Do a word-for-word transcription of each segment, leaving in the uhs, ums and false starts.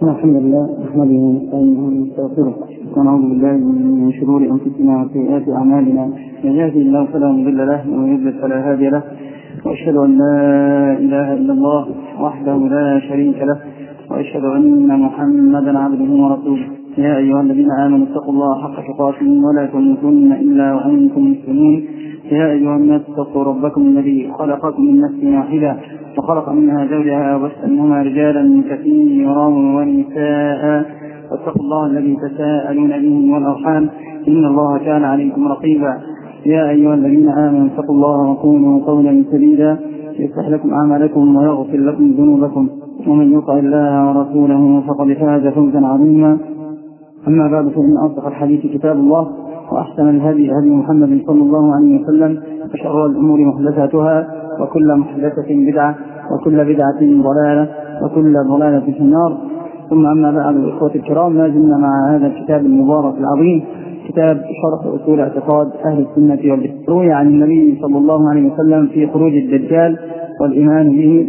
الحمد لله نحمده ونستعينه ونستغفره ونعوذ بالله من شرور انفسنا وسيئات اعمالنا، من يهده الله فلا مضل له ومن يضلل فلا هادي له، واشهد ان لا اله الا الله وحده لا شريك له، واشهد ان محمدا عبده ورسوله. يا ايها الذين امنوا اتقوا الله حق تقاته ولا تموتن الا وانتم مسلمون. يا ايها الناس اتقوا ربكم الذي خلقكم من نفس واحده وخلق منها زوجها وبث منهما رجالا كثيرا ونساء، واتقوا الله الذي تساءلون به والارحام ان الله كان عليكم رقيبا. يا ايها الذين امنوا اتقوا الله وقولوا قولا سديدا يصلح لكم اعمالكم ويغفر لكم ذنوبكم، ومن يطع الله ورسوله فقد فاز فوزا عظيما. اما بعد، فان اصدق الحديث كتاب الله، واحسن الهدي هدي محمد صلى الله عليه وسلم، وشر الامور محدثاتها، وكل محدثة بدعة، وكل بدعة ضلالة، وكل ضلالة في النار. ثم أما بعد، الإخوة الكرام، ما زلنا مع هذا الكتاب المبارك العظيم، كتاب شرح أصول اعتقاد أهل السنة والجماعة. روي عن النبي صلى الله عليه وسلم في خروج الدجال والإيمان به،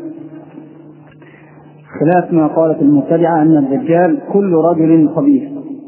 خلاف ما قالت المبتدعة أن الدجال كل رجل خبيث.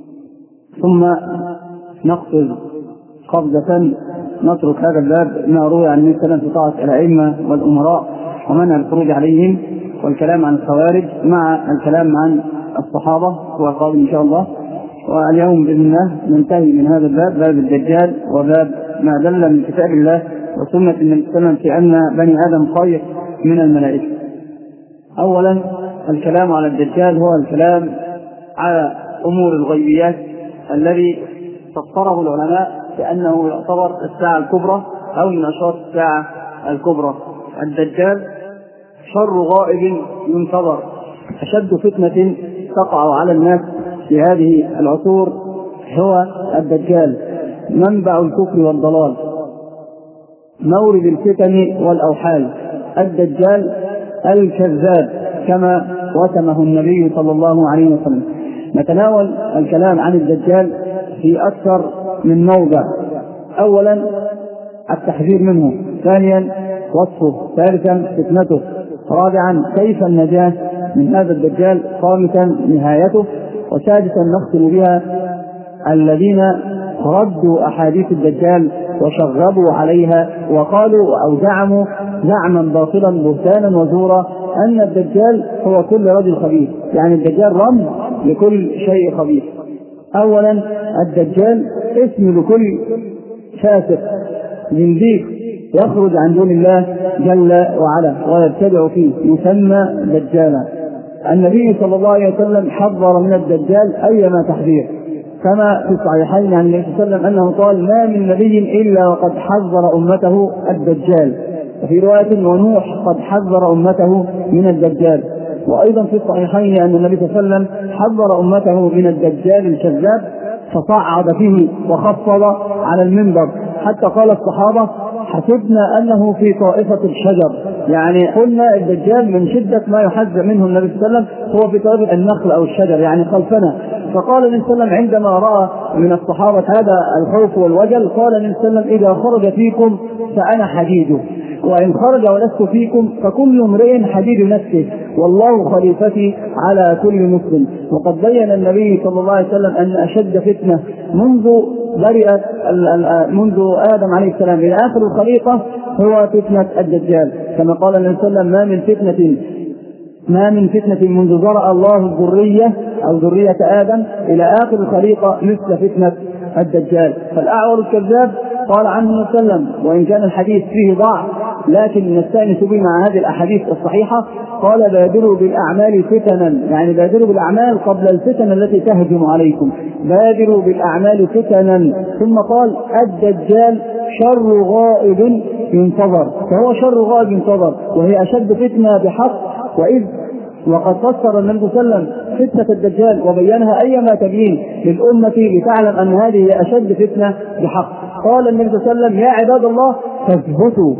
ثم نقصد قبضة نترك هذا الباب ما روي عن النبي صلى الله عليه وسلم في طاعة الأئمة والأمراء ومنع الخروج عليهم، والكلام عن الخوارج مع الكلام عن الصحابة هو القادم إن شاء الله. واليوم بإذن الله ننتهي من هذا الباب، باب الدجال، وباب ما دل من كتاب الله وسنة النبي صلى الله عليه وسلم في أن بني آدم خير من الملائكة. أولا، الكلام على الدجال هو الكلام على أمور الغيبيات الذي فسره العلماء بأنه يعتبر الساعة الكبرى أو من أشراط الساعة الكبرى. الدجال شر غائب ينتظر، أشد فتنة تقع على الناس في هذه العصور هو الدجال، منبع الكفر والضلال، مورد الفتن والأوحال، الدجال الكذاب كما وسمه النبي صلى الله عليه وسلم. نتناول الكلام عن الدجال في أكثر من موضع. أولا التحذير منه، ثانيا وصفه، ثالثا فتنته، رابعا كيف النجاة من هذا الدجال، خامسا نهايته، وسادسا نختم بها الذين ردوا أحاديث الدجال وشغبوا عليها وقالوا أو زعموا زعما باطلا بهتانا وزورا أن الدجال هو كل رجل خبيث، يعني الدجال رمز لكل شيء خبيث. أولا الدجال اسم لكل فاسق زنديق يخرج عن دون الله جل وعلا ويبتدع فيه، يسمى دجالا. النبي صلى الله عليه وسلم حذر من الدجال أيما تحذير، كما في الصحيحين عن النبي صلى الله عليه وسلم أنه قال: ما من نبي إلا وقد حذر أمته الدجال، وفي رواية: ونوح قد حذر أمته من الدجال. وأيضا في الصحيحين أن النبي صلى الله عليه وسلم حذر أمته من الدجال الكذاب، فصعد فيه وخفض على المنبر حتى قال الصحابة: حسبنا أنه في طائفة الشجر، يعني قلنا الدجال من شدة ما يحذر منه النبي صلى الله عليه وسلم هو في طائفة النخل أو الشجر، يعني خلفنا. فقال النبي صلى الله عليه وسلم عندما رأى من الصحابة هذا الخوف والوجل، قال النبي صلى الله عليه وسلم: إذا خرج فيكم فأنا حديده، وإن خرج ولست فيكم فكل امرئ حديد نفسه، والله خليفتي على كل مسلم. وقد بين النبي صلى الله عليه وسلم أن أشد فتنة منذ برئت منذ آدم عليه السلام إلى آخر الخليقة هو فتنة الدجال، كما قال النبي صلى الله عليه وسلم: ما من فتنة ما من فتنة منذ ذرأ الله الذرية أو ذرية آدم إلى آخر الخليقة مثل فتنة الدجال. فالأعور الكذاب قال عنه النبي صلى الله عليه وسلم، وإن كان الحديث فيه ضعف لكن نستأنس به مع هذه الأحاديث الصحيحة، قال: بادروا بالأعمال فتنا، يعني بادروا بالأعمال قبل الفتن التي تهجم عليكم، بادروا بالأعمال فتنا. ثم قال: الدجال شر غائب ينتظر، فهو شر غائب ينتظر، وهي أشد فتنة بحق. وإذ وقد فسر النبي صلى الله عليه وسلم فتنة الدجال وبينها أيما تبيين للأمة لتعلم أن هذه هي أشد فتنة بحق. قال النبي صلى الله عليه وسلم: يا عباد الله فاثبتوا،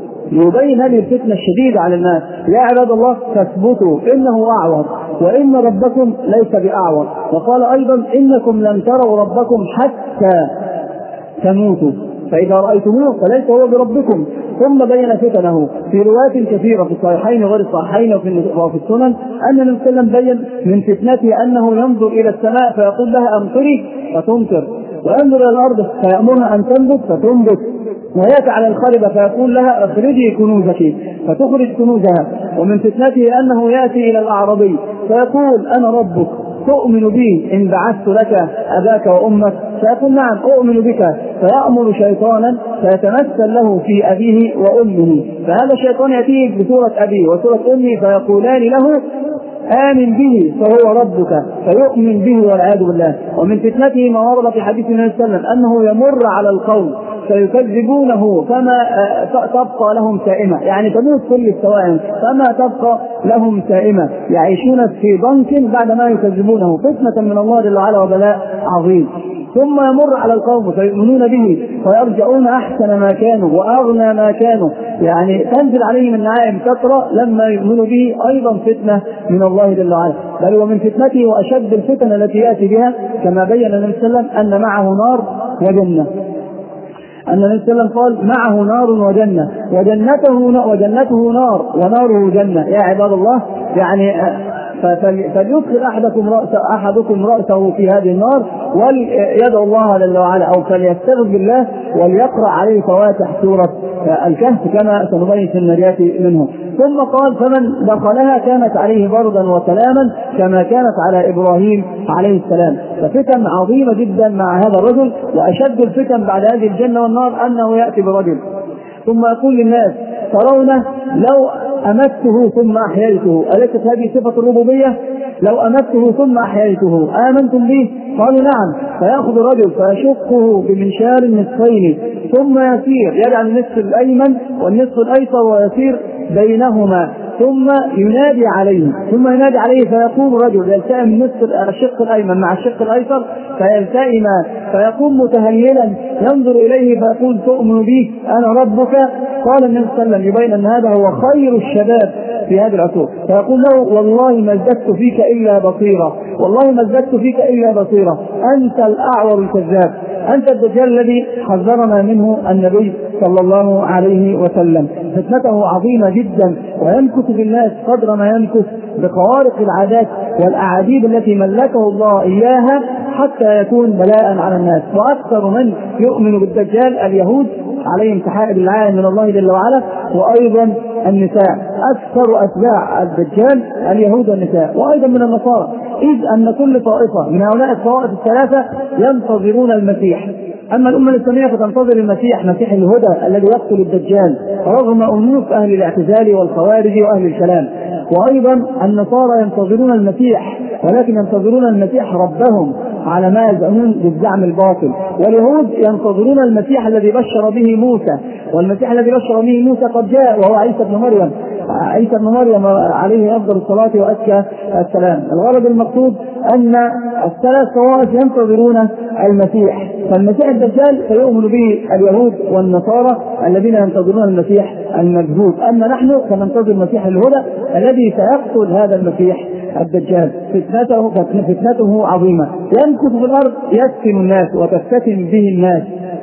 يبين هذه الفتنة الشديدة على الناس. يا عباد الله فاثبتوا إنه أعور، وإن ربكم ليس بأعور. وقال أيضا: إنكم لن تروا ربكم حتى تموتوا. فإذا رأيتموه فليس هو بربكم. ثم بين فتنه في روايات كثيرة في الصحيحين وغير الصحيحين وفي السنن أن النبي صلى الله عليه وسلم بين من فتنته أنه ينظر إلى السماء فيقول لها أمطري فتمطر، وينظر إلى الأرض فيأمرها أن تنبت فتنبت، ويأتي على الخربة فيقول لها اخرجي كنوزك فتخرج كنوزها. ومن فتنته أنه يأتي إلى الأعرابي فيقول أنا ربك تؤمن بي إن بعثت لك أباك وأمك؟ فيقول نعم أؤمن بك، فيأمر شيطانا فيتمثل له في أبيه وأمه، فهذا الشيطان يأتيه بصورة أبيه وصورة أمه فيقولان له آمن به فهو ربك فيؤمن به والعياذ بالله. ومن فتنته ما ورد في حديث النبي صلى الله عليه وسلم أنه يمر على القوم فيكذبونه فما تبقى لهم سائمة، يعني تموت كل السوائم فما تبقى لهم سائمة، يعيشون في ضنك بعدما يكذبونه، فتنة من الله جل وعلا وبلاء عظيم. ثم يمر على القوم فيؤمنون به فيرجعون أحسن ما كانوا وأغنى ما كانوا، يعني تنزل عليهم النعائم كثرة لما يؤمنوا به، أيضا فتنة من الله جل وعلا. بل ومن فتنته وأشد الفتن التي يأتي بها كما بين النبي صلى الله عليه وسلم أن معه نار وجنة، أن النبي صلى الله عليه وسلم قال معه نار وجنة وجنته وجنته نار وناره جنة. يا عباد الله، يعني فليدخل أحدكم رأسه أحدكم رأسه في هذه النار وليدعو الله جل وعلا، أو فليستغفر بالله وليقرأ عليه فواتح سورة الكهف كما سنبين في النجاة منه. ثم قال فمن دخلها كانت عليه بردا وسلاما كما كانت على إبراهيم عليه السلام. ففتن عظيمة جدا مع هذا الرجل، وأشد الفتن بعد هذه الجنة والنار أنه يأتي برجل ثم يقول للناس ترونه لو أمته ثم أحييته، أليست هذه صفة الربوبية؟ لو أمته ثم أحييته آمنتم به؟ قالوا نعم. فيأخذ رجل فيشقه بمنشار النصفين ثم يسير يجعل النصف الأيمن والنصف الأيسر ويسير بينهما ثم ينادي عليه ثم ينادي عليه فيقوم رجل يلتئم نصف الشق الأيمن مع الشق الأيسر فيلتئما فيقوم متهللا ينظر إليه فيقول تؤمن بي أنا ربك؟ قال النبي صلى الله عليه وسلم يبين أن هذا هو خير الشباب في هذه العصور، فيقول له والله ما ازددت فيك إلا بصيرة، والله ما ازددت فيك إلا بصيرة، أنت الأعور الكذاب، أنت الدجال الذي حذرنا منه النبي صلى الله عليه وسلم. فتنته عظيمة جدا، ويمكث بالناس قدر ما يمكث بخوارق العادات والأعاجيب التي ملكه الله إياها حتى يكون بلاء على الناس. وأكثر من يؤمن بالدجال اليهود عليهم تحائب العالم من الله جل وعلا، وأيضا النساء، أكثر أتباع الدجال اليهود والنساء، وأيضا من النصارى، إذ أن كل طائفة من هؤلاء الطوائف الثلاثة ينتظرون المسيح. أما الأمة الإسلامية فتنتظر المسيح، مسيح الهدى الذي يقتل الدجال رغم أنوف أهل الاعتزال والخوارج وأهل الكلام. وأيضا النصارى ينتظرون المسيح ولكن ينتظرون المسيح ربهم على ما يزعمون بالزعم الباطل. واليهود ينتظرون المسيح الذي بشر به موسى، والمسيح الذي بشر به موسى قد جاء وهو عيسى بن مريم عيسى بن مريم عليه أفضل الصلاة وأزكى السلام. الغرض المقصود أن الثلاث طوائف ينتظرون المسيح، فالمسيح الدجال سيؤمن به اليهود والنصارى الذين ينتظرون المسيح المكذوب، أما نحن سننتظر المسيح الهدى الذي سيقتل هذا المسيح الدجال. فتنته فتنته عظيمة، يمكث في الأرض يفتن الناس وتفتن به الناس.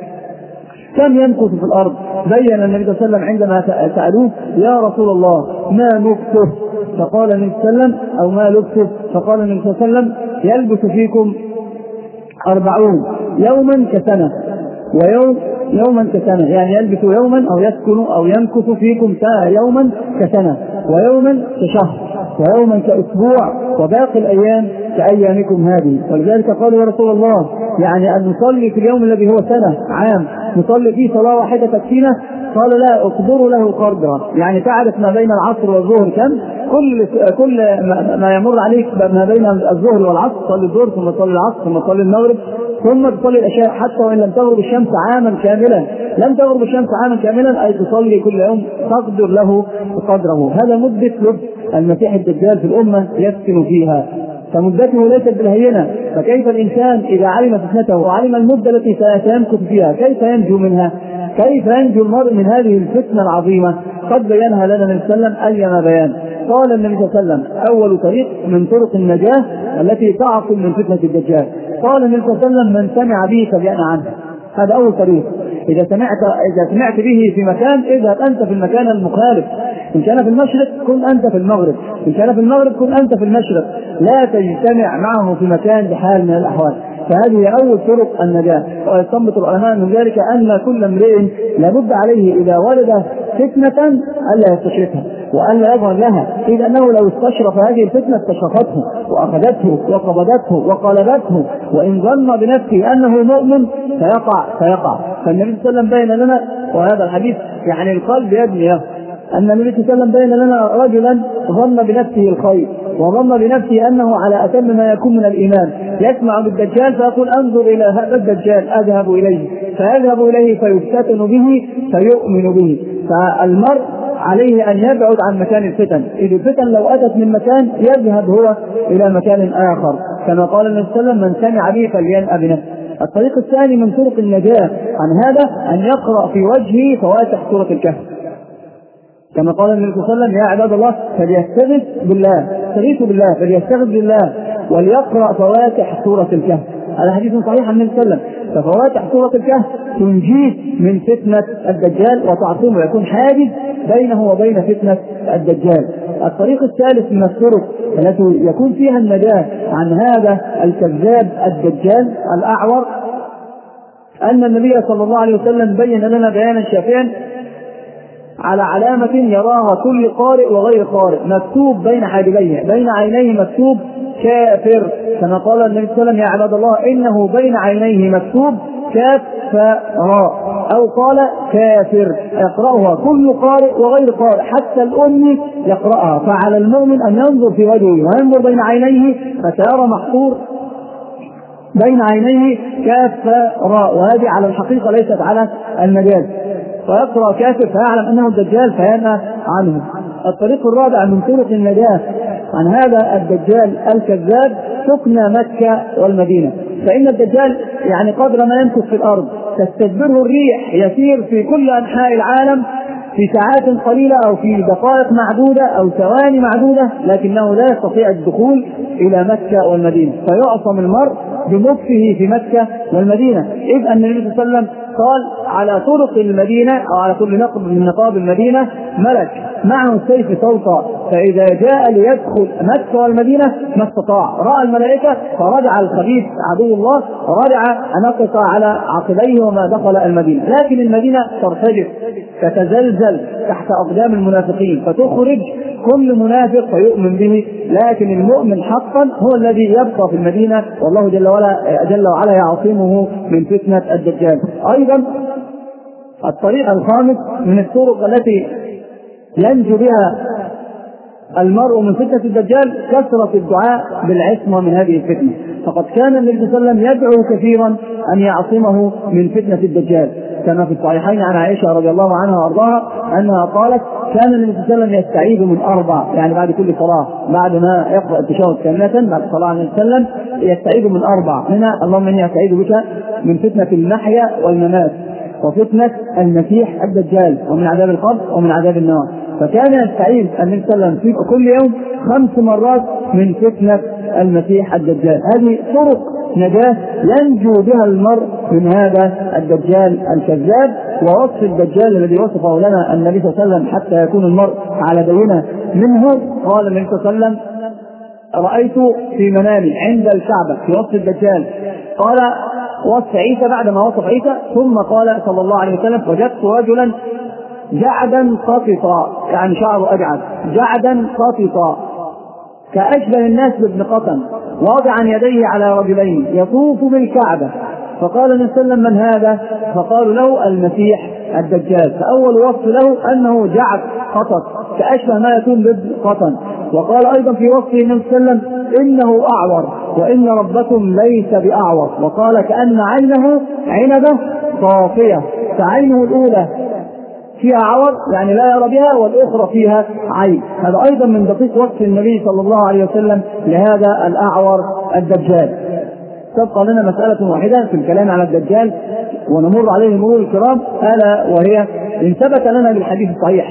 كم يمكث في الأرض؟ بين النبي صلى الله عليه وسلم عندما سألوه يا رسول الله ما نكثه؟ فقال النبي صلى الله عليه وسلم أو ما لبثه؟ فقال النبي صلى الله عليه وسلم يلبث فيكم أربعون يوما كسنة ويوم يوما كسنة، يعني يلبث يوما أو يسكن أو يمكث فيكم يوما كسنة ويوما كشهر ويوما كأسبوع وباقي الأيام كأيامكم هذه. ولذلك قالوا يا رسول الله يعني أن نصلي في اليوم الذي هو سنة عام نصلي فيه صلاة واحدة تكفينا؟ قال لا، اقدروا له قدرا، يعني تعرف ما بين العصر والظهر كم، كل كل ما يمر عليك ما بين الظهر والعصر تصلي الظهر ثم تصلي العصر ثم تصلي المغرب ثم تصلي العشاء، حتى وإن لم تغرب الشمس عاما كاملا، لم تغرب الشمس عاما كاملا أي تصلي كل يوم تقدر له قدره. هذا مدة لبث المسيح الدجال في الأمة يسكن فيها، فمدته ليست بالهينة. فكيف الإنسان إذا علم فتنته وعلم المدة التي سيمكث فيها كيف ينجو منها؟ كيف ينجو المرء من هذه الفتنة العظيمة؟ قد بينها لنا النبي صلى الله عليه وسلم أيما بيان. قال النبي صلى الله عليه وسلم أول طريق من طرق النجاة التي تعصم من فتنة الدجال، قال النبي صلى الله عليه وسلم من سمع به فلينأ عنه، هذا أول طريق. إذا سمعت إذا سمعت به في مكان اذهب أنت في المكان المخالف. إن كان في المشرق كن أنت في المغرب، إن كان في المغرب كن أنت في المشرق، لا تجتمع معه في مكان بحال من الأحوال. فهذه هي أول طرق النجاة. ويستنبط العلماء من ذلك أن كل امرئ لابد عليه إذا ولد فتنة ألا يستشرفها وألا يظهر لها، إذ أنه لو استشرف هذه الفتنة استشرفته وأخذته وقبضته وقلبته، وإن ظن بنفسه أنه مؤمن فيقع فيقع. فالنبي صلى الله عليه وسلم بين لنا، وهذا الحديث يعني القلب يبني له، أن النبي صلى الله عليه وسلم بين لنا رجلا ظن بنفسه الخير وظن بنفسه أنه على أتم ما يكون من الإيمان، يسمع بالدجال فيقول انظر إلى هذا الدجال أذهب إليه، فيذهب إليه فيفتتن به فيؤمن به. فالمرء عليه أن يبعد عن مكان الفتن، إذ الفتن لو أتت من مكان يذهب هو إلى مكان آخر، كما قال النبي صلى الله عليه وسلم من سمع به فلينأ بنفسه. الطريق الثاني من طرق النجاة عن هذا أن يقرأ في وجهه فواتح سورة الكهف، كما قال النبي صلى الله عليه وسلم يا عباد الله فليستغيث بالله استغيثوا بالله فليستغيث بالله وليقرأ فواتح سورة الكهف. هذا حديث صحيح عن النبي صلى الله عليه وسلم. ففواتح سورة الكهف تنجيه من فتنة الدجال وتعصمه، ويكون حاجز بينه وبين فتنة الدجال. الطريق الثالث من الطرق التي يكون فيها النجاة عن هذا الكذاب الدجال الأعور أن النبي صلى الله عليه وسلم بين لنا بيانا شافيا على علامة يراها كل قارئ وغير قارئ، مكتوب بين حاجبيه بين عينيه مكتوب كافر، كما قال النبي صلى الله عليه وسلم يا عباد الله إنه بين عينيه مكتوب كاف فراء، أو قال كافر يقرأها كل قارئ وغير قارئ حتى الأمي يقرأها. فعلى المؤمن أن ينظر في وجهه وينظر بين عينيه فسيرى محفور بين عينيه كاف فراء، وهذه على الحقيقة ليست على المجاز، فيقرأ كافر فيعلم أنه الدجال فينهى عنه. الطريق الرابع من طرق النجاة عن هذا الدجال الكذاب سكن مكة والمدينة، فإن الدجال يعني قدر ما يمكث في الأرض تستدبره الريح، يسير في كل أنحاء العالم في ساعات قليلة أو في دقائق معدودة أو ثواني معدودة، لكنه لا يستطيع الدخول إلى مكة والمدينة، فيعصم المرء بمكثه في مكة والمدينة، إذ أن النبي صلى الله عليه وسلم قال على طرق المدينة أو على كل نقب من نقاب المدينة ملك معه السيف صوتا، فإذا جاء ليدخل مكة والمدينة ما استطاع، رأى الملائكة فرجع الخبيث عدو الله ورجع نقص على عقبيه وما دخل المدينة، لكن المدينة ترتجف تتزلزل تحت أقدام المنافقين فتخرج كل منافق فيؤمن به، لكن المؤمن حقا هو الذي يبقى في المدينة، والله جل وعلا جل وعلا يعصمه من فتنة الدجال. أيضا الطريق الخامس من الطرق التي ينجو بها المرء من فتنة الدجال كثرة الدعاء بالعصمة من هذه الفتنة، فقد كان النبي صلى الله عليه وسلم يدعو كثيرا أن يعصمه من فتنة الدجال، كما في الصحيحين عن عائشة رضي الله عنها وارضاها أنها قالت كان النبي صلى الله عليه وسلم يستعيذ من أربع، يعني بعد كل صلاة بعد ما يقرأ التشهد كاملة بعد صلاة النبي صلى الله عليه وسلم يستعيذ من أربع، منها اللهم إني أستعيذ بك من فتنة المحيا والممات وفتنة المسيح الدجال ومن عذاب القبر ومن عذاب النار. فكان يستعيذ النبي صلى الله عليه وسلم كل يوم خمس مرات من فتنة المسيح الدجال. هذه طرق نجاة ينجو بها المرء من هذا الدجال الكذاب. ووصف الدجال الذي وصفه لنا النبي صلى الله عليه وسلم حتى يكون المرء على بينة منه، قال النبي صلى الله عليه وسلم رأيت في منامي عند الكعبة في وصف الدجال، قال وصف عيسى بعدما وصف عيسى، ثم قال صلى الله عليه وسلم وجدت رجلا جعدا قططا، يعني شعره أجعد جعدا قططا كأشبه الناس بابن قطن، واضعا يديه على رجلين يطوف بالكعبة، فقال النبي صلى الله عليه وسلم من هذا؟ فقالوا له المسيح الدجال. فأول وصف له أنه جعد قطط كأشبه ما يكون بابن قطن. وقال أيضا في وصفه النبي صلى الله عليه وسلم إنه أعور وإن ربكم ليس بأعور، وقال كأن عينه عنبة صافية، فعينه الأولى فيها عور يعني لا يرى بها، والأخرى فيها عين. هذا أيضا من دقيق وصف النبي صلى الله عليه وسلم لهذا الأعور الدجال. تبقى لنا مسألة واحدة في الكلام على الدجال ونمر عليه مرور الكرام، ألا وهي إن ثبت لنا بالحديث الصحيح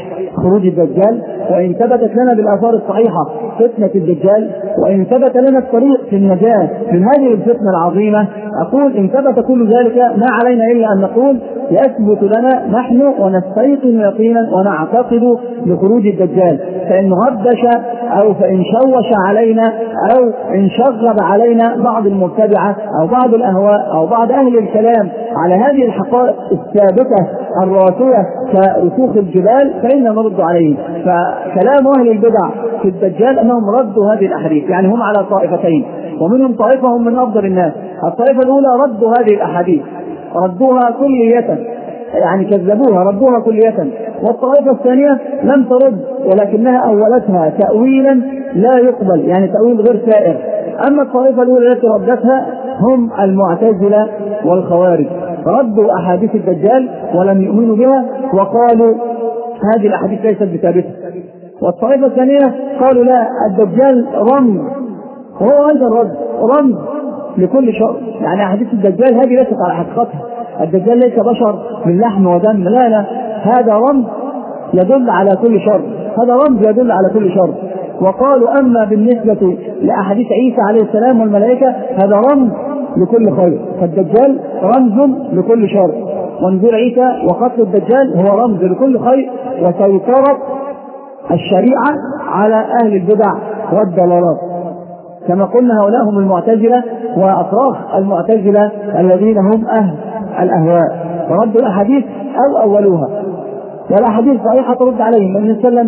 خروج الدجال، وإن ثبتت لنا بالآثار الصحيحة فتنة الدجال، وإن ثبت لنا الطريق في النجاة من هذه الفتنة العظيمة، أقول إن ثبت كل ذلك ما علينا إلا أن نقول يثبت لنا نحن ونستيقن يقينا ونعتقد بخروج الدجال. فإن غبش أو فإن شوش علينا أو إن شغب علينا بعض المبتدعة أو بعض الأهواء أو بعض أهل الكلام على هذه الحقائق الثابتة الراسية كرسوخ الجبال فإن نرد عليه. فكلام أهل البدع في الدجال أنهم ردوا هذه الأحاديث، يعني هم على طائفتين، ومنهم طائفة هم من أفضل الناس. الطائفة الأولى ردوا هذه الأحاديث، ردوها كلية، يعني كذبوها ردوها كلية. والطائفة الثانية لم ترد ولكنها أولتها تأويلا لا يقبل، يعني تأويل غير سائر. أما الطائفة الأولى التي ردتها هم المعتزلة والخوارج، ردوا أحاديث الدجال ولم يؤمنوا بها وقالوا هذه الأحاديث ليست بثابتة. والطائفة الثانية قالوا لا، الدجال رمز، وهو أيضا رد رمز لكل شر، يعني أحاديث الدجال هذه ليست على حقيقتها، الدجال ليس بشر من لحم ودم، لا لا، هذا رمز يدل على كل شر، هذا رمز يدل على كل شر. وقالوا أما بالنسبة لأحاديث عيسى عليه السلام والملائكة هذا رمز لكل خير، فالدجال رمز لكل شر، ونزول عيسى وقتل الدجال هو رمز لكل خير وسيطرة الشريعة على أهل البدع والضلالات. كما قلنا هؤلاء هم المعتزلة وأطراف المعتزلة الذين هم أهل الأهواء، وردوا الأحاديث أو أولوها، والأحاديث صحيحة ترد عليهم. النبي صلى الله عليه وسلم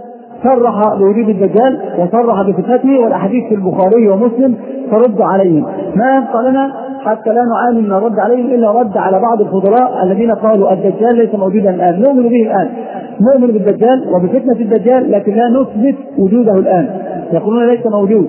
صرح بوجود الدجال وصرح بفتنته، والأحاديث في البخاري ومسلم ترد عليهم. ما يبقى لنا حتى لا نعاني من الرد عليهم إلا رد على بعض الفضلاء الذين قالوا الدجال ليس موجودا الآن، نؤمن به الآن، نؤمن بالدجال وبفتنة الدجال لكن لا نثبت وجوده الآن، يقولون ليس موجود.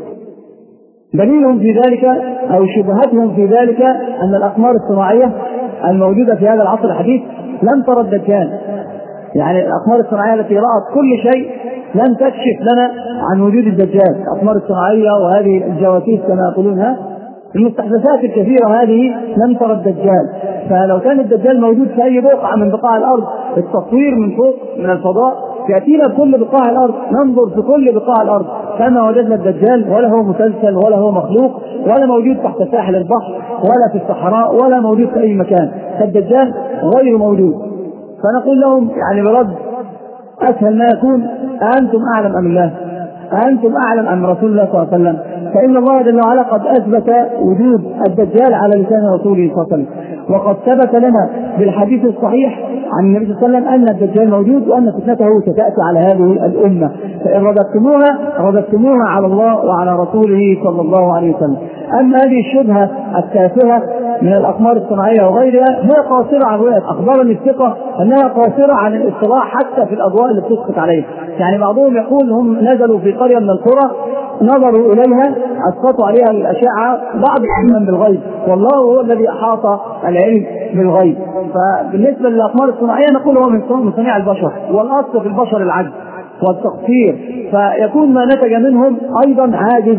دليلهم في ذلك أو شبهتهم في ذلك أن الأقمار الصناعية الموجودة في هذا العصر الحديث لم ترى الدجال، يعني الأقمار الصناعية التي رأت كل شيء لم تكشف لنا عن وجود الدجال. الأقمار الصناعية وهذه الجواسيس كما يقولونها، المستحدثات الكثيرة هذه لم ترى الدجال. فلو كان الدجال موجود في أي بقعة من بقاع الأرض، التصوير من فوق من الفضاء يأتينا كل بقاع الأرض، ننظر في كل بقاع الأرض كما وجدنا الدجال، ولا هو مسلسل ولا هو مخلوق ولا موجود تحت ساحل البحر ولا في الصحراء ولا موجود في أي مكان، فالدجال غير موجود. فنقول لهم يعني برد أسهل ما يكون: أنتم أعلم أم الله؟ أنتم أعلم أم رسول الله صلى الله عليه وسلم؟ فإن الله جل وعلا قد أثبت وجود الدجال على لسان رسوله صلى الله عليه وسلم، وقد ثبت لنا بالحديث الصحيح عن النبي صلى الله عليه وسلم أن الدجال موجود وأن فتنته ستأتي على هذه الأمة، فإن رددتموها رددتموها على الله وعلى رسوله صلى الله عليه وسلم. أما هذه الشبهة التافهة من الأقمار الصناعية وغيرها هي قاصرة عن رؤية، أخبرني الثقة أنها قاصرة عن الاطلاع حتى في الأضواء اللي بتسقط عليه. يعني بعضهم يقول هم نزلوا في قرية من القرى نظروا إليها أسقطوا عليها الأشعة، بعض العلم بالغيب، والله هو الذي أحاط العلم بالغيب. فبالنسبة للأقمار الصناعية نقول هو من صنيع البشر، والأصل في البشر العجز والتقصير، فيكون ما نتج منهم أيضا عاجز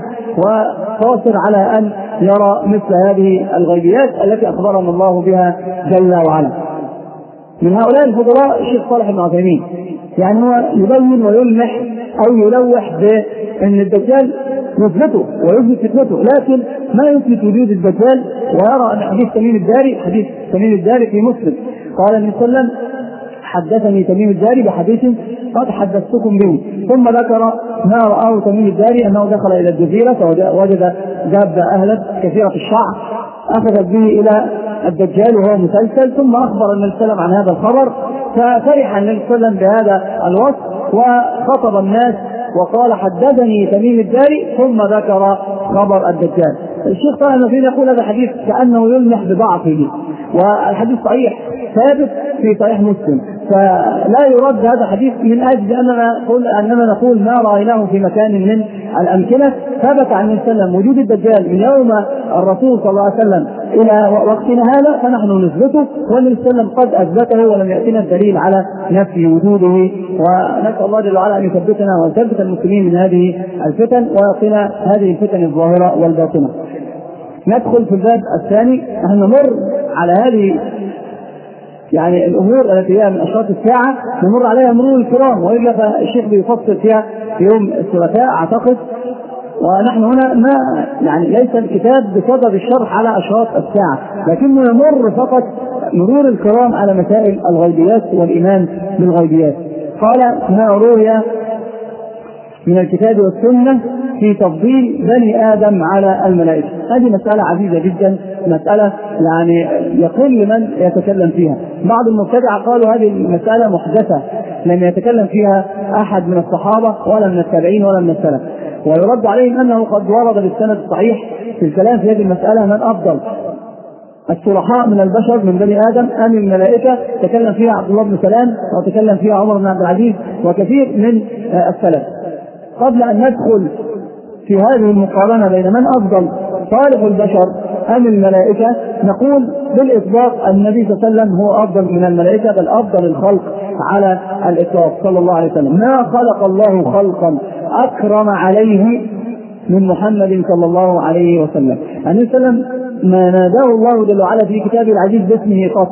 وقاصر على أن يرى مثل هذه الغيبيات التي أخبرنا الله بها جل وعلا. من هؤلاء الفضلاء الشيخ صالح بن عثيمين، يعني هو يبين ويلمح أو يلوح بأن الدجال يثبته ويثبت فتنته، لكن ما يثبت وجود الدجال، ويرى أن حديث تميم الداري حديث تميم الداري في مسلم قال النبي صلى الله عليه وسلم: حدثني تميم الداري بحديث قد حدثتكم به، ثم ذكر ما رآه تميم الداري أنه دخل إلى الجزيرة فوجد دابة أهلت كثيرة الشعر أخذت به إلى الدجال وهو مسلسل، ثم أخبر النبي صلى الله عليه وسلم عن هذا الخبر، ففرح النبي صلى الله عليه وسلم بهذا الوصف وخطب الناس وقال: حدثني تميم الداري، ثم ذكر خبر الدجال. الشيخ صالح بن عثيمين يقول هذا حديث كأنه يلمح بضعفه، والحديث صحيح ثابت في صحيح مسلم، فلا يرد هذا الحديث من أجل أننا نقول أننا نقول ما رأيناه في مكان من الأمكنة. ثبت عن النبي صلى الله عليه وسلم وجود الدجال من يوم الرسول صلى الله عليه وسلم إلى وقتنا هذا، فنحن نثبته، والنبي صلى الله عليه وسلم قد أثبته ولم يأتنا الدليل على نفي وجوده. ونسأل الله جل وعلا أن يثبتنا ويثبت المسلمين من هذه الفتن ويقنا هذه الفتن الظاهرة والباطنة. ندخل في الباب الثاني. نحن نمر على هذه يعني الامور التي هي من اشراط الساعه نمر عليها مرور الكرام، والا فالشيخ بيفصل فيها في يوم الثلاثاء اعتقد. ونحن هنا ما يعني ليس الكتاب بصدد الشرح على اشراط الساعه، لكنه يمر فقط مرور الكرام على مسائل الغيبيات والايمان بالغيبيات. قال ما روي من الكتاب والسنه في تفضيل بني ادم على الملائكه. هذه مساله عزيزه جدا، مساله يعني يقل من يتكلم فيها. بعض المبتدعه قالوا هذه المساله محدثه لم يتكلم فيها احد من الصحابه ولا من التابعين ولا من السلف، ويرد عليهم انه قد ورد بالسند الصحيح في الكلام في هذه المساله من افضل الصلحاء من البشر من بني ادم ام الملائكه، تكلم فيها عبد الله بن سلام وتكلم فيها عمر بن عبد العزيز وكثير من السلف. قبل ان ندخل في هذه المقارنه بين من افضل صالح البشر ام الملائكه، نقول بالاطلاق النبي صلى الله عليه وسلم هو افضل من الملائكه، بل افضل الخلق على الاطلاق صلى الله عليه وسلم. ما خلق الله خلقا اكرم عليه من محمد صلى الله عليه وسلم. النبي صلى الله عليه وسلم ما ناداه الله جل وعلا في كتابه العزيز باسمه قط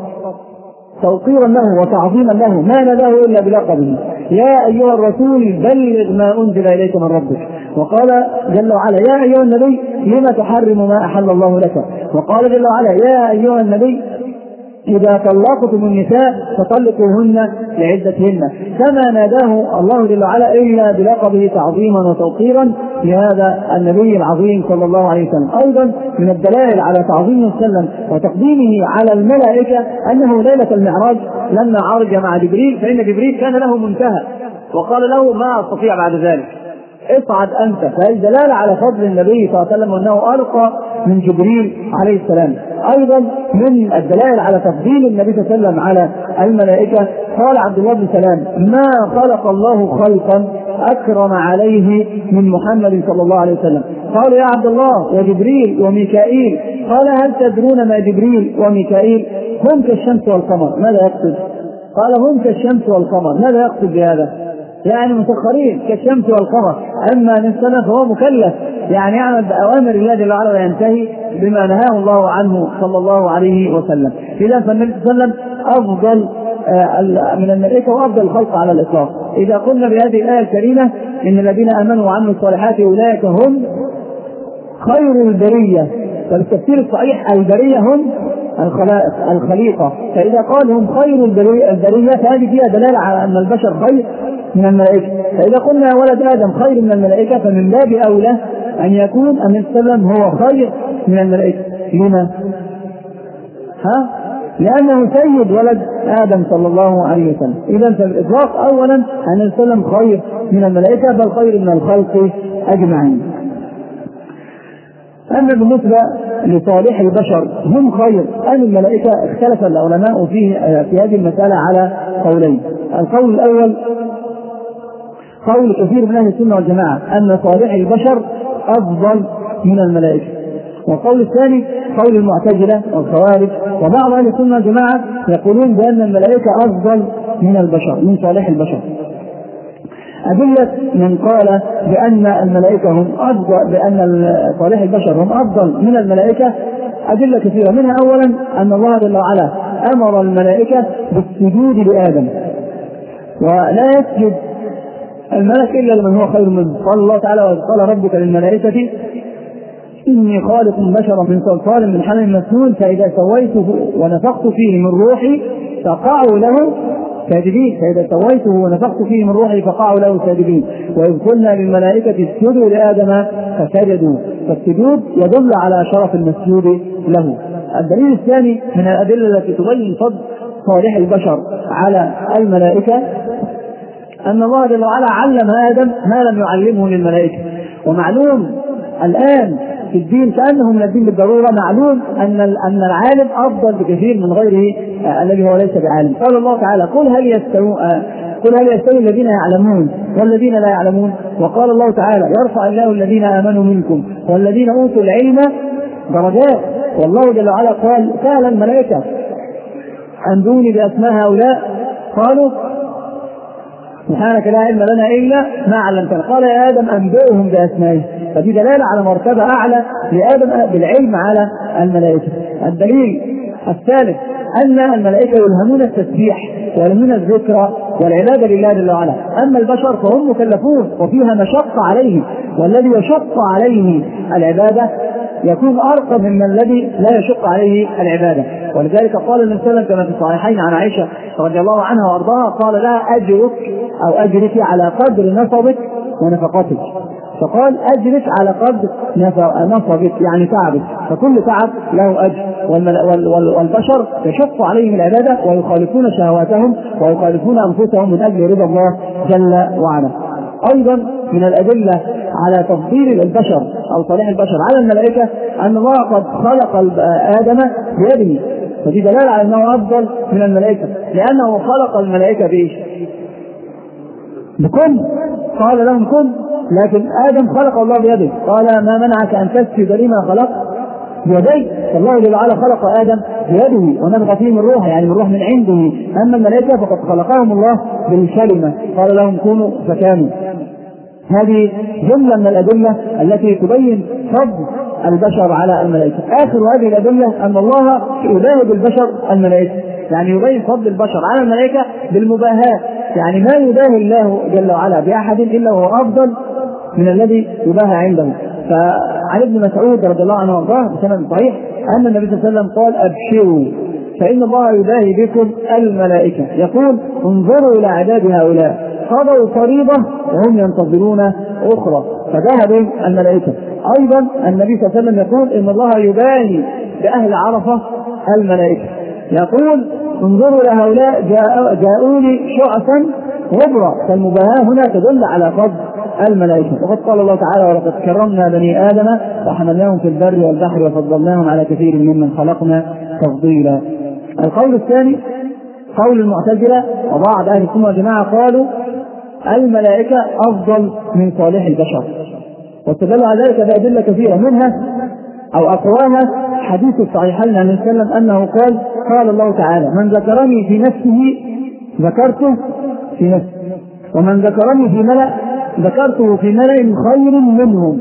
توقيرا له وتعظيما له، ما ناداه الا بلقبه: يا ايها الرسول بلغ ما انزل اليك من ربك. وقال جل وعلا: يا ايها النبي لم تحرم ما احل الله لك. وقال جل وعلا: يا ايها النبي إذا طلقتم النساء فطلقوهن لعدتهن. كما ناداه الله جل وعلا إلا بلقبه تعظيما وتوقيرا لهذا النبي العظيم صلى الله عليه وسلم. أيضا من الدلائل على تعظيمه صلى الله عليه وسلم وتقديمه على الملائكة أنه ليلة المعراج لما عرج مع جبريل، فإن جبريل كان له منتهى وقال له: ما أستطيع بعد ذلك، اصعد أنت. فهذه دلالة على فضل النبي صلى الله عليه وسلم وأنه أرقى من جبريل عليه السلام. أيضا من الدلائل على تفضيل النبي صلى الله عليه وسلم على الملائكة قال عبد الله بن سلام: ما خلق الله خلقا أكرم عليه من محمد صلى الله عليه وسلم. قالوا: يا عبد الله وجبريل وميكائيل. قال: هل تدرون ما جبريل وميكائيل؟ هم كالشمس والقمر. ماذا يقصد؟ قال: هم كالشمس والقمر. ماذا يقصد بهذا؟ يعني مسخرين كالشمس والقمر. اما الانسان فهو مكلف يعني يعمل باوامر الله جل وعلا وينتهي بما نهاه الله عنه صلى الله عليه وسلم. اذا فالنبي صلى الله عليه وسلم افضل من الملائكه وافضل الخلق على الاطلاق. اذا قلنا بهذه الايه الكريمه ان الذين امنوا وعملوا الصالحات اولئك هم خير البريه، فالتفسير الصحيح البريه هم الخلائق الخليقه. فاذا قال هم خير البريه فهذه فيها دلاله على ان البشر خير من الملائكة. فإذا قلنا ولد آدم خير من الملائكة فمن باب أولى أن يكون النبي صلى الله عليه وسلم هو خير من الملائكة. لما؟ ها؟ لأنه سيد ولد آدم صلى الله عليه وسلم. إذا فالإطلاق أولا أن النبي صلى الله عليه وسلم خير من الملائكة بل خير من الخلق أجمعين. أما بالنسبة لصالح البشر هم خير أم الملائكة اختلف العلماء فيه في هذه المسألة على قولين. القول الأول قول كثير من أهل السنة والجماعة أن صالح البشر أفضل من الملائكة، والقول الثاني قول المعتزلة والخوارج وبعض أهل السنة والجماعة يقولون بأن الملائكة أفضل من البشر من صالح البشر. أدلة من قال بأن الملائكة هم أفضل بأن صالح البشر هم أفضل من الملائكة أدلة كثيرة، منها أولا أن الله جل وعلا أمر الملائكة بالسجود لآدم ولا يسجد الملك إلا لمن هو خير منه. قال الله تعالى: وقال ربك للملائكة إني خالق بشرا من صلصال من حمأ مسنون فإذا سويته ونفخت فيه من روحي فقعوا له ساجدين. فإذا سويته ونفخت فيه من روحي فقعوا له ساجدين. وإذ قلنا للملائكة اسجدوا لآدم فسجدوا. فالسجود يدل على شرف المسجود له. الدليل الثاني من الأدلة التي تبين فضل صالح البشر على الملائكة أن الله جل وعلا علم آدم ما لم يعلمه للملائكة. ومعلوم الآن في الدين كأنه من الدين بالضرورة معلوم أن أن العالم أفضل بكثير من غيره الذي هو ليس بعالم. قال الله تعالى: قل هل يستوي قل هل يستوي الذين يعلمون والذين لا يعلمون. وقال الله تعالى: يرفع الله الذين آمنوا منكم والذين أوتوا العلم درجات. والله جل وعلا قال: سأل الملائكة أنبئوني بأسماء هؤلاء قالوا سبحانك لا علم لنا إلا ما علمتنا. قال: يا آدم أنبئهم بأسمائهم. فدي دلالة على مرتبة أعلى لآدم بالعلم على الملائكة. الدليل الثالث أن الملائكة يلهمون التسبيح ويلهمون الذكر والعبادة لله جل وعلا. أما البشر فهم مكلفون وفيها مشقة عليه، والذي يشق عليه العبادة يكون أرقى من الذي لا يشق عليه العبادة. ولذلك قال النبي صلى الله عليه وسلم كما في الصحيحين عن عائشة رضي الله عنها وأرضاها قال لها أجرك أو أجرك على قدر نصبك ونفقتك، فقال أجرك على قدر نصبك يعني تعبك، فكل تعب له أجر. والبشر يشق عليهم العبادة ويخالفون شهواتهم ويخالفون أنفسهم من أجل رضا الله جل وعلا. أيضا من الأدلة على تفضيل البشر أو صالح البشر على الملائكة أن الله قد خلق آدم بيده، فدي دلالة على أنه أفضل من الملائكة، لأنه خلق الملائكة بإيش؟ بكن، قال لهم كن، لكن آدم خلق الله بيده، قال ما منعك أن تسجد لما خلق بيدي، فالله جل وعلا خلق آدم بيده ونفخ فيه من روح يعني من روح من عنده. أما الملائكة فقد خلقهم الله بالكلمة، قال لهم كونوا فكانوا. هذه جملة من الأدلة التي تبين فضل البشر على الملائكة. آخر هذه الأدلة أن الله يباهي بالبشر الملائكة، يعني يبين فضل البشر على الملائكة بالمباهاة، يعني ما يباهي الله جل وعلا بأحد إلا وهو أفضل من الذي يباهى عنده. فعن ابن مسعود رضي الله عنه وارضاه بسند صحيح أن النبي صلى الله عليه وسلم قال أبشروا فإن الله يباهي بكم الملائكة، يقول انظروا إلى عداد هؤلاء قضوا فريضة وهم ينتظرون أخرى، فذهب الملائكة. أيضا النبي صلى الله عليه وسلم يقول إن الله يباهي بأهل عرفة الملائكة، يقول انظروا إلى هؤلاء جاءوني شعثا غبرا، فالمباهاة هنا تدل على فضل الملائكة. وقد قال الله تعالى ولقد كرمنا بني آدم وحملناهم في البر والبحر وفضلناهم على كثير ممن خلقنا تفضيلا. القول الثاني قول المعتزلة وبعض أهل السنة والجماعة قالوا الملائكة أفضل من صالح البشر، واستدلوا على ذلك بأدلة كثيرة، منها أو أقواها حديث الصحيحين عن النبي صلى الله عليه وسلم أنه قال قال الله تعالى من ذكرني في نفسه ذكرته في نفسه ومن ذكرني في ملأ ذكرته في ملأ خير منهم،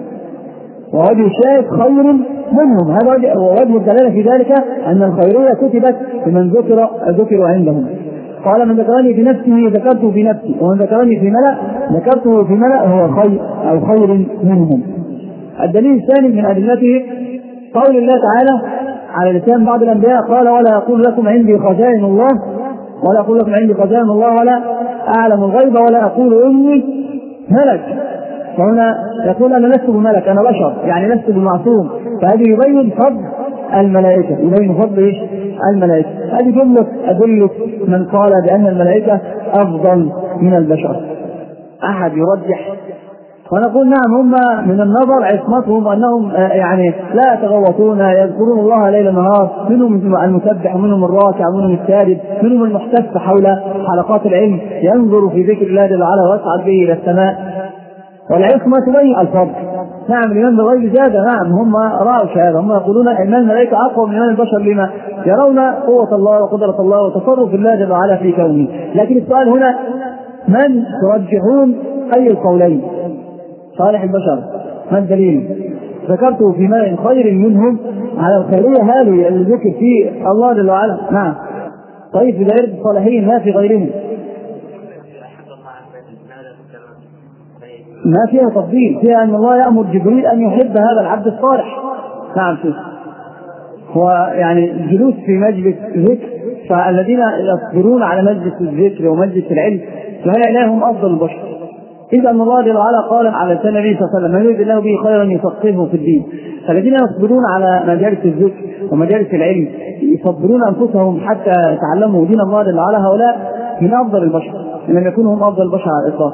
ووجه الشاهد خير منهم، هذا وجه الدلالة في ذلك أن الخيرية كتبت لمن ذكر ذكروا عندهم. قال من ذكرني في نفسه ذكرته في نفسي ومن ذكرني في ملأ ذكرته في ملأ هو خير أو خير منهم. الدليل الثاني من أدلته قول الله تعالى على لسان بعض الأنبياء قال ولا أقول لكم عندي خزائن الله ولا أقول لكم عندي خزائن الله ولا أعلم الغيب ولا أقول إني ملك، فهنا يقول أنا لست بملك أنا بشر يعني لست بمعصوم، فهذه يبين فضل الملائكة، يبين فضل إيش؟ الملائكة. هذه جملة أدلة من قال بأن الملائكة أفضل من البشر. أحد يرجح ونقول نعم هم من النظر عصمتهم أنهم يعني لا يتغوطون يذكرون الله ليل نهار، منهم المسبح ومنهم الراكع ومنهم الساجد منهم المحتف حول حلقات العلم ينظر في ذكر الله جل وعلا ويصعد به إلى السماء، والعصمة تبين الفضل. نعم الإيمان بالغيب زاد، نعم هم رأوا هذا، هم يقولون إن الملائكة أقوى من إيمان البشر لما يرون قوة الله وقدرة الله وتصرف الله جل وعلا في كونه. لكن السؤال هنا من ترجحون أي القولين؟ صالح البشر ما الدليل؟ ذكرته في ملأ خير منهم على الخيرية هذه الذكر في الله جل وعلا. نعم طيب في دائرة الصالحين ما في غيرهم، ما فيها تفضيل، فيها أن الله يأمر جبريل أن يحب هذا العبد الصالح. نعم فيه هو يعني الجلوس في مجلس ذكر، فالذين يصبرون على مجلس الذكر ومجلس العلم فهؤلاء هم أفضل البشر. إذا أن الله جل وعلا قال على لسان النبي صلى الله عليه وسلم من يريد الله به خيرا يفقهه في الدين، فالذين يصبرون على مجالس الذكر ومجالس العلم يصبرون أنفسهم حتى يتعلموا دين الله جل وعلا، هؤلاء من أفضل البشر إن لم يكونوا هم أفضل البشر على الإطلاق.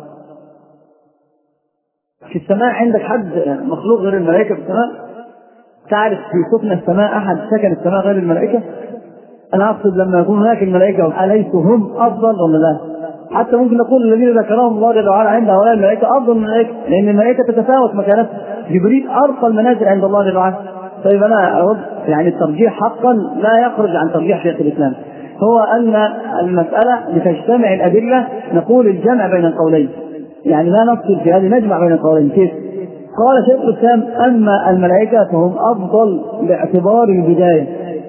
في السماء عندك حد مخلوق غير الملائكة في السماء؟ تعرف في سكن السماء أحد سكن السماء غير الملائكة؟ أنا أقصد لما يكون هناك الملائكة أليسوا هم أفضل ولا لا؟ حتى ممكن نقول الذين ذكرهم الله جل وعلا عند هؤلاء الملائكة أفضل من الملائكة، لأن الملائكة تتفاوت مكانتها، جبريل أرقى المنازل عند الله جل وعلا. طيب أنا أرد يعني الترجيح حقا لا يخرج عن ترجيح شيخ الإسلام، هو أن المسألة لتجتمع الأدلة نقول الجمع بين القولين، يعني لا نفصل في هذه نجمع بين القولين. كيف؟ قال شيخ الإسلام أما الملائكة فهم أفضل باعتبار البداية،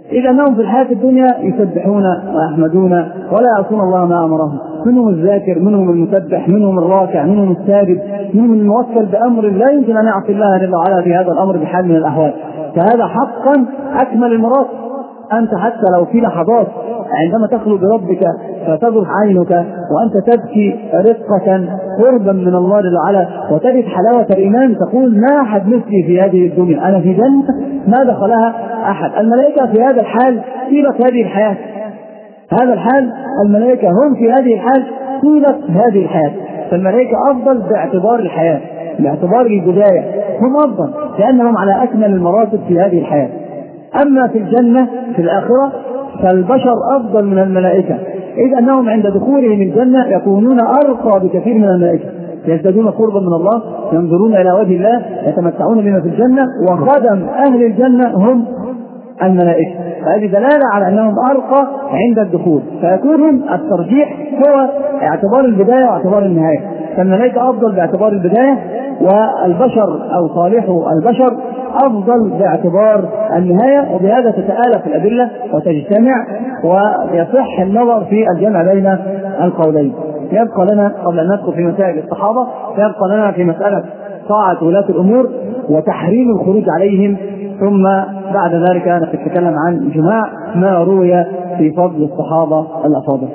إذا أنهم في الحياة الدنيا يسبحون ويحمدون ولا يعصون الله ما أمرهم، منهم الذاكر، منهم المسبح، منهم الراكع، منهم الساجد، منهم الموكل بأمر لا يمكن أن يعصي الله جل وعلا في هذا الأمر بحال من الأحوال. فهذا حقا أكمل المراتب. أنت حتى لو في لحظات عندما تخلو بربك فتضرح عينك وأنت تبكي رقة قربا من الله جل وعلا وتجد حلاوة الإيمان، تقول ما أحد مثلي في هذه الدنيا، أنا في جنة ما دخلها أحد. الملائكة في هذا الحال طيلة هذه الحياة، هذا الحال الملائكة هم في هذه الحال طيلة هذه الحياة. فالملائكة أفضل باعتبار الحياة، باعتبار البداية هم أفضل لأنهم على أكمل المراتب في هذه الحياة. أما في الجنة في الآخرة فالبشر أفضل من الملائكة، إذ أنهم عند دخولهم الجنة يكونون أرقى بكثير من الملائكة، يزدادون قربا من الله، ينظرون إلى وجه الله، يتمتعون بما في الجنة، وخدم أهل الجنة هم الملائكة. فهذه دلالة على أنهم أرقى عند الدخول، فيكون الترجيح هو اعتبار البداية واعتبار النهاية. فالملائكة أفضل باعتبار البداية، والبشر أو صالح البشر أفضل باعتبار النهاية. وبهذا تتآلف الأدلة وتجتمع ويصح النظر في الجمع بين القولين. يبقى لنا قبل أن ندخل في مسائل الصحابة يبقى لنا في مسألة طاعة ولاة الأمور وتحريم الخروج عليهم، ثم بعد ذلك نتكلم عن جماع ما روي في فضل الصحابة الأفاضل.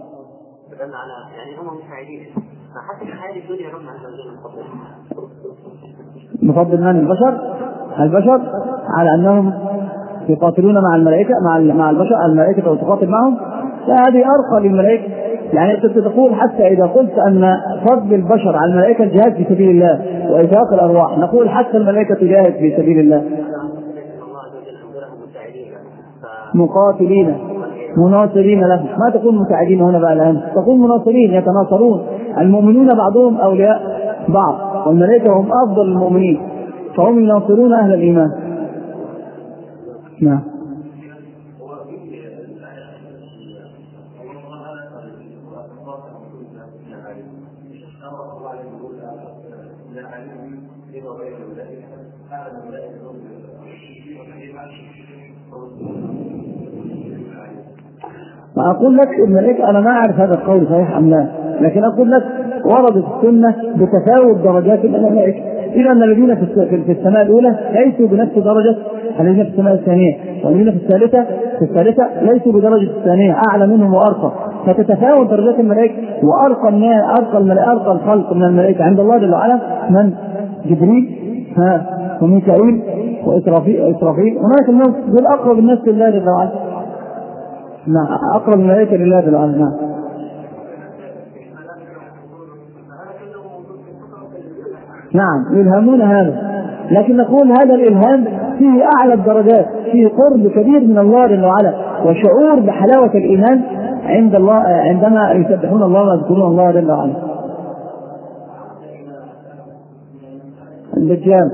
نفضل من البشر البشر على أنهم يقاتلون مع الملائكة مع مع البشر الملائكة وتقاتل معهم، لا هذه أرقى للملائكة. يعني أنت تقول حتى إذا قلت أن فضل البشر على الملائكة الجهاد في سبيل الله وإزهاق الأرواح، نقول حتى الملائكة تجاهد في سبيل الله مقاتلين مناصرين لهم. ما تقول مساعدين هنا بقى الآن، تقول مناصرين يتناصرون، المؤمنون بعضهم أولياء بعض، والملائكة هم أفضل المؤمنين فهم يناصرون أهل الإيمان. نعم. ما أقول لك الملائكة أنا ما أعرف هذا القول صحيح أم لا، لكن أقول لك وردت السنة بتفاوت درجات الملائكة، إذا أن الذين في السماء الأولى ليسوا بنفس درجة الذين في السماء الثانية، والذين في الثالثة في الثالثة ليسوا بدرجة الثانية، أعلى منهم وأرقى، فتتفاوت درجات الملائكة. وأرقى الناس أرقى الملائكة أرقى الخلق من الملائكة عند الله جل وعلا من؟ جبريل ها وميكائيل وإسرافيل وإسرافيل هناك الناس دول أقرب الناس لله جل وعلا. نعم أقرب الملائكة لله جل وعلا. نعم. نعم يلهمون هذا، لكن نقول هذا الإلهام فيه أعلى الدرجات، فيه قرب كبير من الله جل وعلا وشعور بحلاوة الإيمان عند الله عندما يسبحون الله ويذكرون الله جل وعلا. الدجال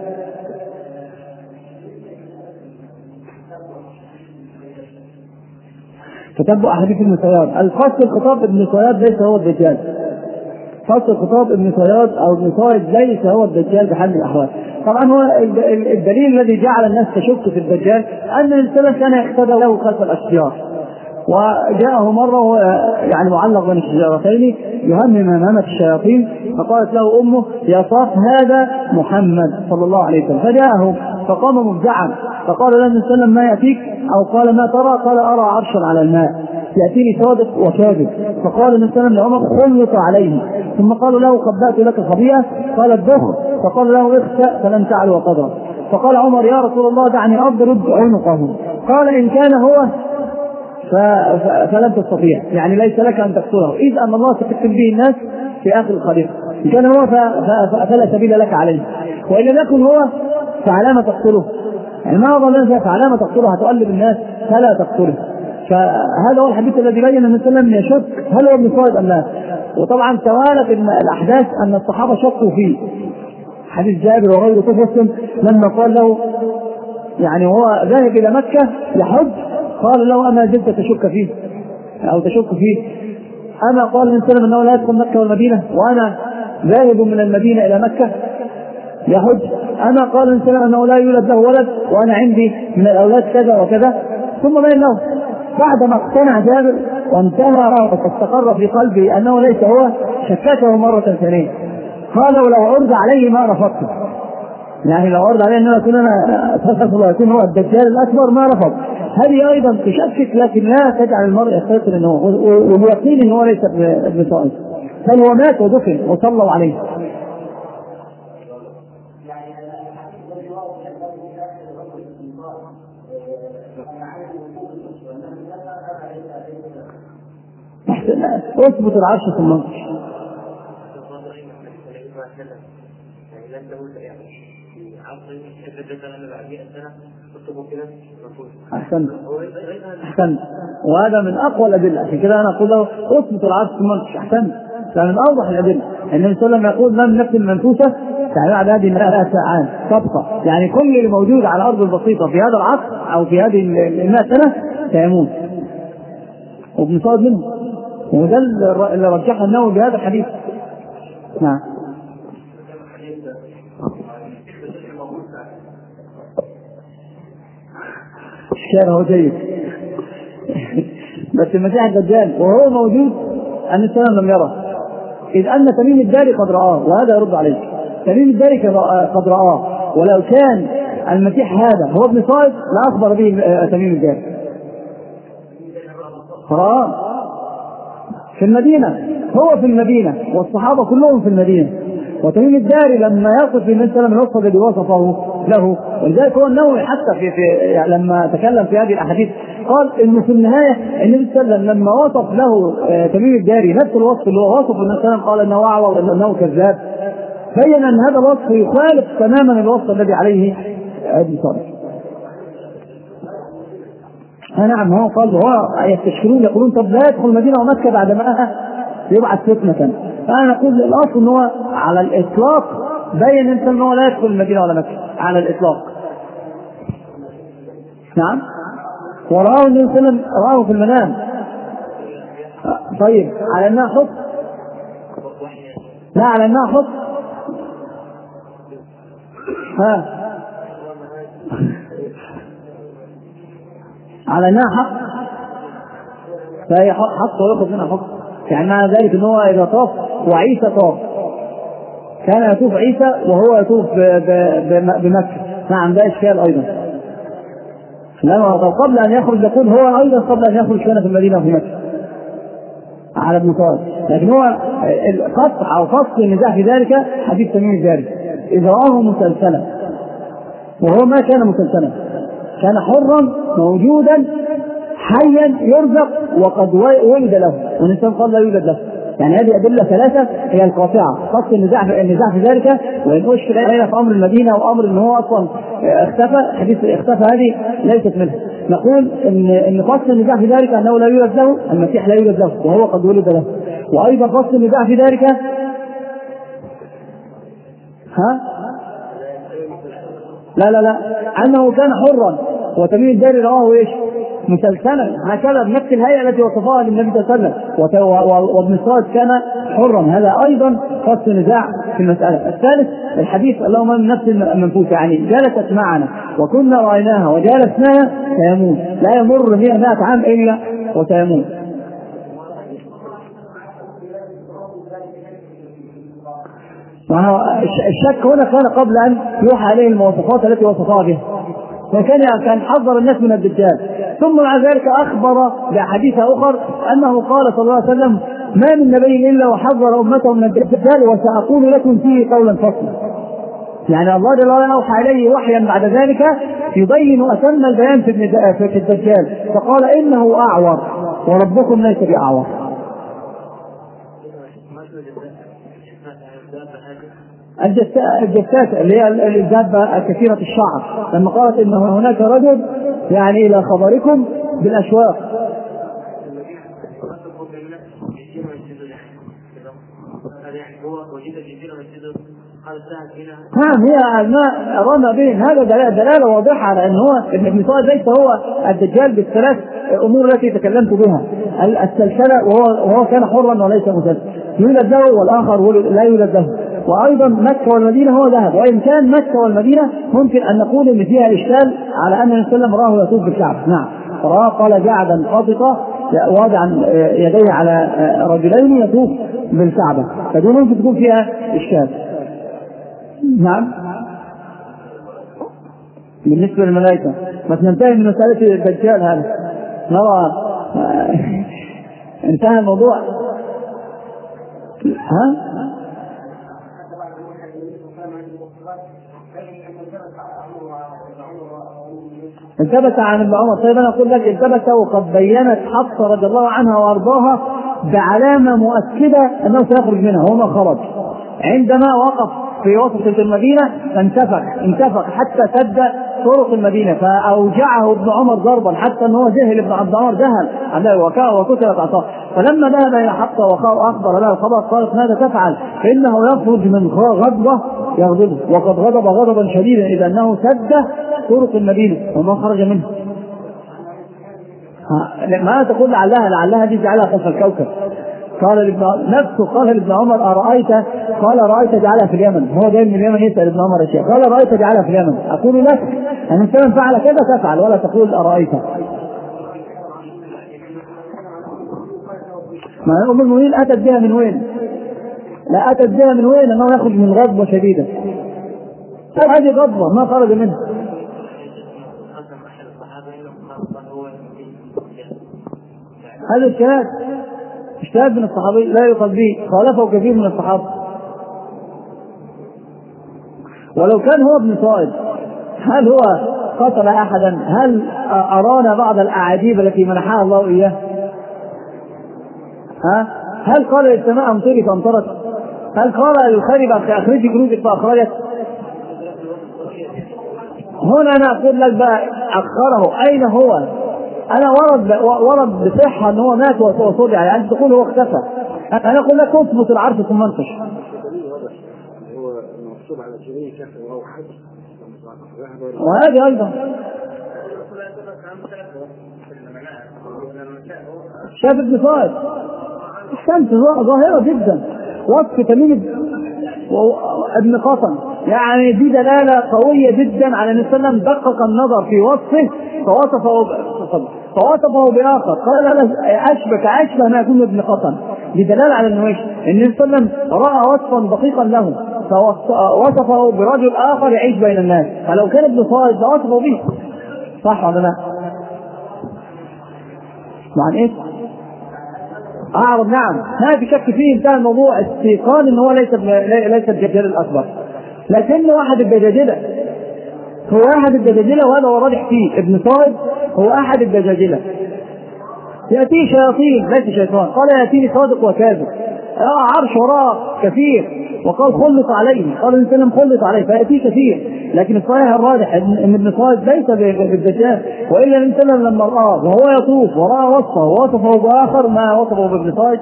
تتبع أحاديث ابن صياد. الفصل خطاب ابن صياد ليس هو الدجال، فصل خطاب ابن صياد أو ابن صياد ليس هو الدجال بحال من الأحوال. طبعا هو الدليل الذي جعل الناس تشك في الدجال أن الإنسان كان يقتدى له خلف الأشجار، وجاءه مرة يعني معلق بين الشجرتين يهمم همامة الشياطين، فقالت له أمه يا صاف هذا محمد صلى الله عليه وسلم، فجاءه فقام مفزعا فقال له النبي صلى الله عليه وسلم ما يأتيك؟ أو قال ما ترى؟ قال أرى عرشا على الماء يأتيني صادق وكاذب. فقال النبي صلى الله عليه وسلم لعمر خلط عليه، ثم قالوا له خبأت لك خبيئة؟ قال الدخ. فقال له اخسأ فلن تعلو قدرا. فقال عمر يا رسول الله دعني أضرب عنقه. قال إن كان هو فلن تستطيع، يعني ليس لك أن تقتله، إذ أن الله ستكتب به الناس في آخر الخليقة. إن كان هو فلا سبيل لك عليه، وإن لم يكن هو فعلامة تقتله، يعني ما هو ظلنا فعلامة تقتله هتقلب الناس فلا تقتله. فهذا هو الحديث الذي بين النبي صلى الله عليه وسلم يشك هل هو ابن صياد أم لا. وطبعا توالت الأحداث أن الصحابة شكوا فيه. حديث جابر وغيره تفصل لما قال له يعني هو ذاهب إلى مكة يحج، قال له أما زلت تشك فيه أو تشك فيه؟ أما قال النبي صلى الله عليه وسلم أنه لا يدخل مكة والمدينة وأنا ذاهب من المدينة إلى مكة يحج؟ أما قال النبي صلى الله عليه وسلم أنه لا يولد له ولد وأنا عندي من الأولاد كذا وكذا؟ ثم بين له بعدما اقتنع جابر وانتهى واستقر في قلبه انه ليس هو شككه مره ثانيه. قال ولو عرض عليه ما رفضته، يعني لو عرض عليه انه يكون انا الله يكون هو الدجال الاكبر ما رفض. هذه ايضا تشكك، لكن لا تجعل المرء يستيقن انه واليقين انه ليس ابن صائب، بل هو مات ودفن وصلوا عليه. اثبت العرش في المنطق. أحسن أحسن وهذا من أقوى الأدلة، عشان كده أنا أقول له اثبت العرش في المنطق. أحسن، كان من أوضح الأدلة. النبي صلى الله عليه وسلم يقول من نفس المنفوسة يعني بعد هذه المئة عام تبقى، يعني كل اللي موجود على الأرض البسيطة في هذا العصر أو في هذه المئة سنة سيموت، وابن صائب منه، وده اللي رجحه النووي بهذا الحديث. نعم. الشارع هو جيد بس المسيح الدجال وهو موجود أن السلام لم يره، إذ أن تميم الداري قد رآه، وهذا يرد عليه. تميم الداري قد رآه، ولو كان المسيح هذا هو ابن صائب لأخبر به تميم الداري. رآه في المدينة، هو في المدينة والصحابة كلهم في المدينة، وتميم الداري لما يصف النبي صلى الله عليه وسلم الوصف الذي وصفه له. ولذلك هو النووي حتى في, في يعني لما تكلم في هذه الاحاديث قال انه في النهايه النبي صلى الله عليه وسلم لما وصف له تميم الداري نفس الوصف اللي هو وصفه النبي صلى الله عليه وسلم، قال انه اعور وانه كذاب، بين ان هذا الوصف يخالف تماما الوصف الذي عليه ابن صالح. نعم، هو قال هو يستشكلون يقولون طب لا يدخل المدينه ومكه بعد ما يبعث فتنه. فانا نقول الاصل ان هو على الاطلاق بين انت ان هو لا يدخل المدينه ولا مكه على الاطلاق. نعم، وراه النبي صلى الله عليه وسلم راه في المنام. طيب على انها حب؟ لا، على انها حب. ها على انها حق، فهي حق ويأخذ منها حق. يعني معنى ذلك ان هو اذا طاف وعيسى طاف كان يطوف عيسى وهو يطوف بمكة. نعم، ده اشكال ايضا. لما قبل ان يخرج يقول هو ايضا قبل ان يخرج كان في المدينة وفي مكة على ابن صالح. لكن هو قطع او فصل النزاع في ذلك حديث تميم الداري اذ رآه مسلسلا، وهو ما كان مسلسلا، كان حرا موجودا حيا يرزق وقد ولد له، والإنسان قال لا يولد له. يعني هذه أدلة ثلاثة هي القاطعة. فصل النزاع في النزاع في ذلك، وإن أشكل علينا في أمر المدينة وأمر إن هو أصلا اختفى، حديث اختفى هذه ليست منه. نقول إن إن فصل النزاع في ذلك أنه لا يولد له، المسيح لا يولد له وهو قد ولد له. وأيضا فصل النزاع في ذلك ها لا لا لا أنه كان حرا، وتميم الداري رواه إيش؟ مسلسلا، هكذا بنفس الهيئة التي وصفها للنبي صلى الله عليه وسلم. وابن صائب كان حرا، هذا أيضا فصل نزاع في المسألة. الثالث الحديث اللهم من نفس المنفوس، يعني جلست معنا وكنا رأيناها وجالسناها سيموت، لا يمر فيها مئة عام إلا وسيموت. الشك هنا كان قبل أن يوحى عليه المواصفات التي وصفها بها، وكان كان حذر الناس من الدجال. ثم مع ذلك أخبر بأحاديث أخرى أنه قال صلى الله عليه وسلم ما من نبي إلا وحذر أمته من الدجال وسأقول لكم فيه قولا فصلا. يعني الله جل وعلا أوحى عليه وحيا بعد ذلك يبين أتم البيان في الدجال، فقال إنه أعور وربكم ليس بأعور. الجثات اللي هي الدابة الكثيرة الشعر، لما قالت إن هناك رجل يعني إلى خبركم بالأشواق. نعم، هي الماء رمى بهم، هذا دلالة واضحة على أن هو ابن صائب ليس هو الدجال بالثلاث أمور التي تكلمت بها. السلسلة وهو, وهو كان حرا وليس مسلسل، يولد له والآخر لا يولد له. وأيضا مكة والمدينة هو ذهب، وإن كان مكة والمدينة ممكن أن نقول إن فيها إشكال على أن النبي صلى الله عليه وسلم راه يطوف بالكعبة. نعم، فرأى قال جعدا قاططة واضعا يديه على رجلين يطوف بالكعبة، فدي ممكن تكون فيها إشكال. نعم. بالنسبة للملائكة بس ننتهي من مسألة الدجال هذا، نرى انتهى الموضوع. ها؟ التبت عن ابن عمر. طيب انا اقول لك التبت وقد بينت حفصة رضي الله عنها وارضاها بعلامة مؤكدة انه سيخرج منها، وما خرج. عندما وقف في وسط المدينة فانتفخ انتفخ حتى سد طرق المدينة، فأوجعه ابن عمر ضربا حتى أنه ذهل ابن عبد عمر ذهل وكتلت عصاه. فلما ذهب إلى حفصة وأخبر له الخبر قالت ماذا تفعل؟ فإنه يخرج من غضبه يغضبه، وقد غضب غضبا شديدا إذا أنه سد طرق المدينة وما خرج منه. ما تقول لعلها لعلها دي جعلها خلف الكوكب. قال لابن نفسه قال لابن عمر أرأيت؟ قال رأيت جعلها في اليمن. هو جاي من اليمن يسأل ابن عمر أشياء. قال رأيت جعلها في اليمن. أقول لك أن الإنسان فعل كذا تفعل ولا تقول أرأيت. ما أم المؤمنين أتت بها من وين؟ لا أتت بها من وين؟ أنه يخرج من غضبة شديدة. هذه غضبة ما خرج منها. هذا الشهاد اجتهاد من الصحابي لا يقال به، خالفه كثير من الصحابة. ولو كان هو ابن صائد هل هو قتل أحدا؟ هل أرانا بعض الأعاجيب التي منحها الله إياه؟ ها؟ هل قال للسماء أمطري فأمطرت؟ هل قال للخرب أخرجي جنودك فأخرجت؟ هنا أنا أقول لك بقى أخره أين هو؟ أنا ورد ورد بصحة أن هو مات وصدع، يعني تقول هو اختفى. أنا أقول لك اثبت العرش ثم انتش. هو مكتوب على جريه كفر وهو حج. وهذه أيضا شاف ابن صائد الشمس ظاهرة جدا، وصف تميم ابن قطن، يعني دي دلالة قوية جدا على أن السلام دقق النظر في وصفه فوصفه فوصفه بآخر قال أنا أشبك أشبه ما يكون ابن قطن. دي دلالة على أنه إيش؟ أن السلام رأى وصفا دقيقا له فوصفه برجل آخر يعيش بين الناس، فلو كان ابن صائد فوصفه به. صح ولا لا؟ مع إيش؟ أعرض نعم، ما في شك فيه، انتهى الموضوع. استيقان إن هو ليس ليس الدجال الأكبر، لكنه واحد الدجاجلة، هو أحد الدجاجلة، وهذا هو راجح فيه. ابن صائد هو أحد الدجاجلة. يأتي شياطين ليس شيطان، قال يأتيني صادق وكاذب، عرش وراء كثير، وقال خلط عليه، قال الإنسان خلط عليه، فيأتي كثير. لكن الصحيح الراجح ان ابن صائد ليس بالدجال، والا الانسان لما رآه وهو يطوف ورأى وصفه ووصفه بآخر ما وصفه بابن صائد.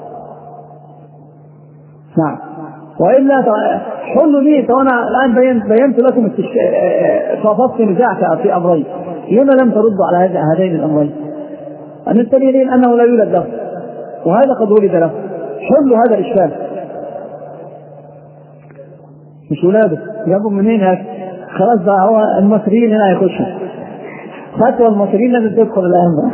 نعم. والا حلوا لي، وانا الان بينت, بينت لكم فصلت نزاع في امرين، لما لم تردوا على هذين الامرين؟ ان الدليل انه لا يولد له وهذا قد ولد له، حلوا هذا الاشكال. مش ولاده، جابوا منين هذا؟ خلاص بقى هو المصريين هنا يخشوا، فتوى المصريين لازم تدخل الان.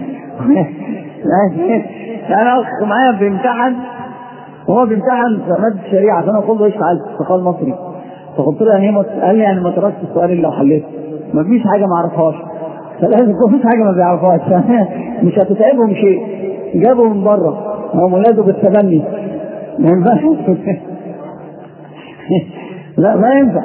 انا اخ معايا بيمتحن وهو بيمتحن في ماده الشريعه، فانا قلت له ايش فعلت؟ فقال مصري، فقلت له يعني قال لي يعني ما تركت السؤال اللي لو حليته ما فيش حاجه ما اعرفهاش، فلازم يكون فيش حاجه ما بيعرفهاش. مش هتتعبهم شيء، جابوا من بره، هم ولاده بالتبني ما ينفعش. لا ما ينفع.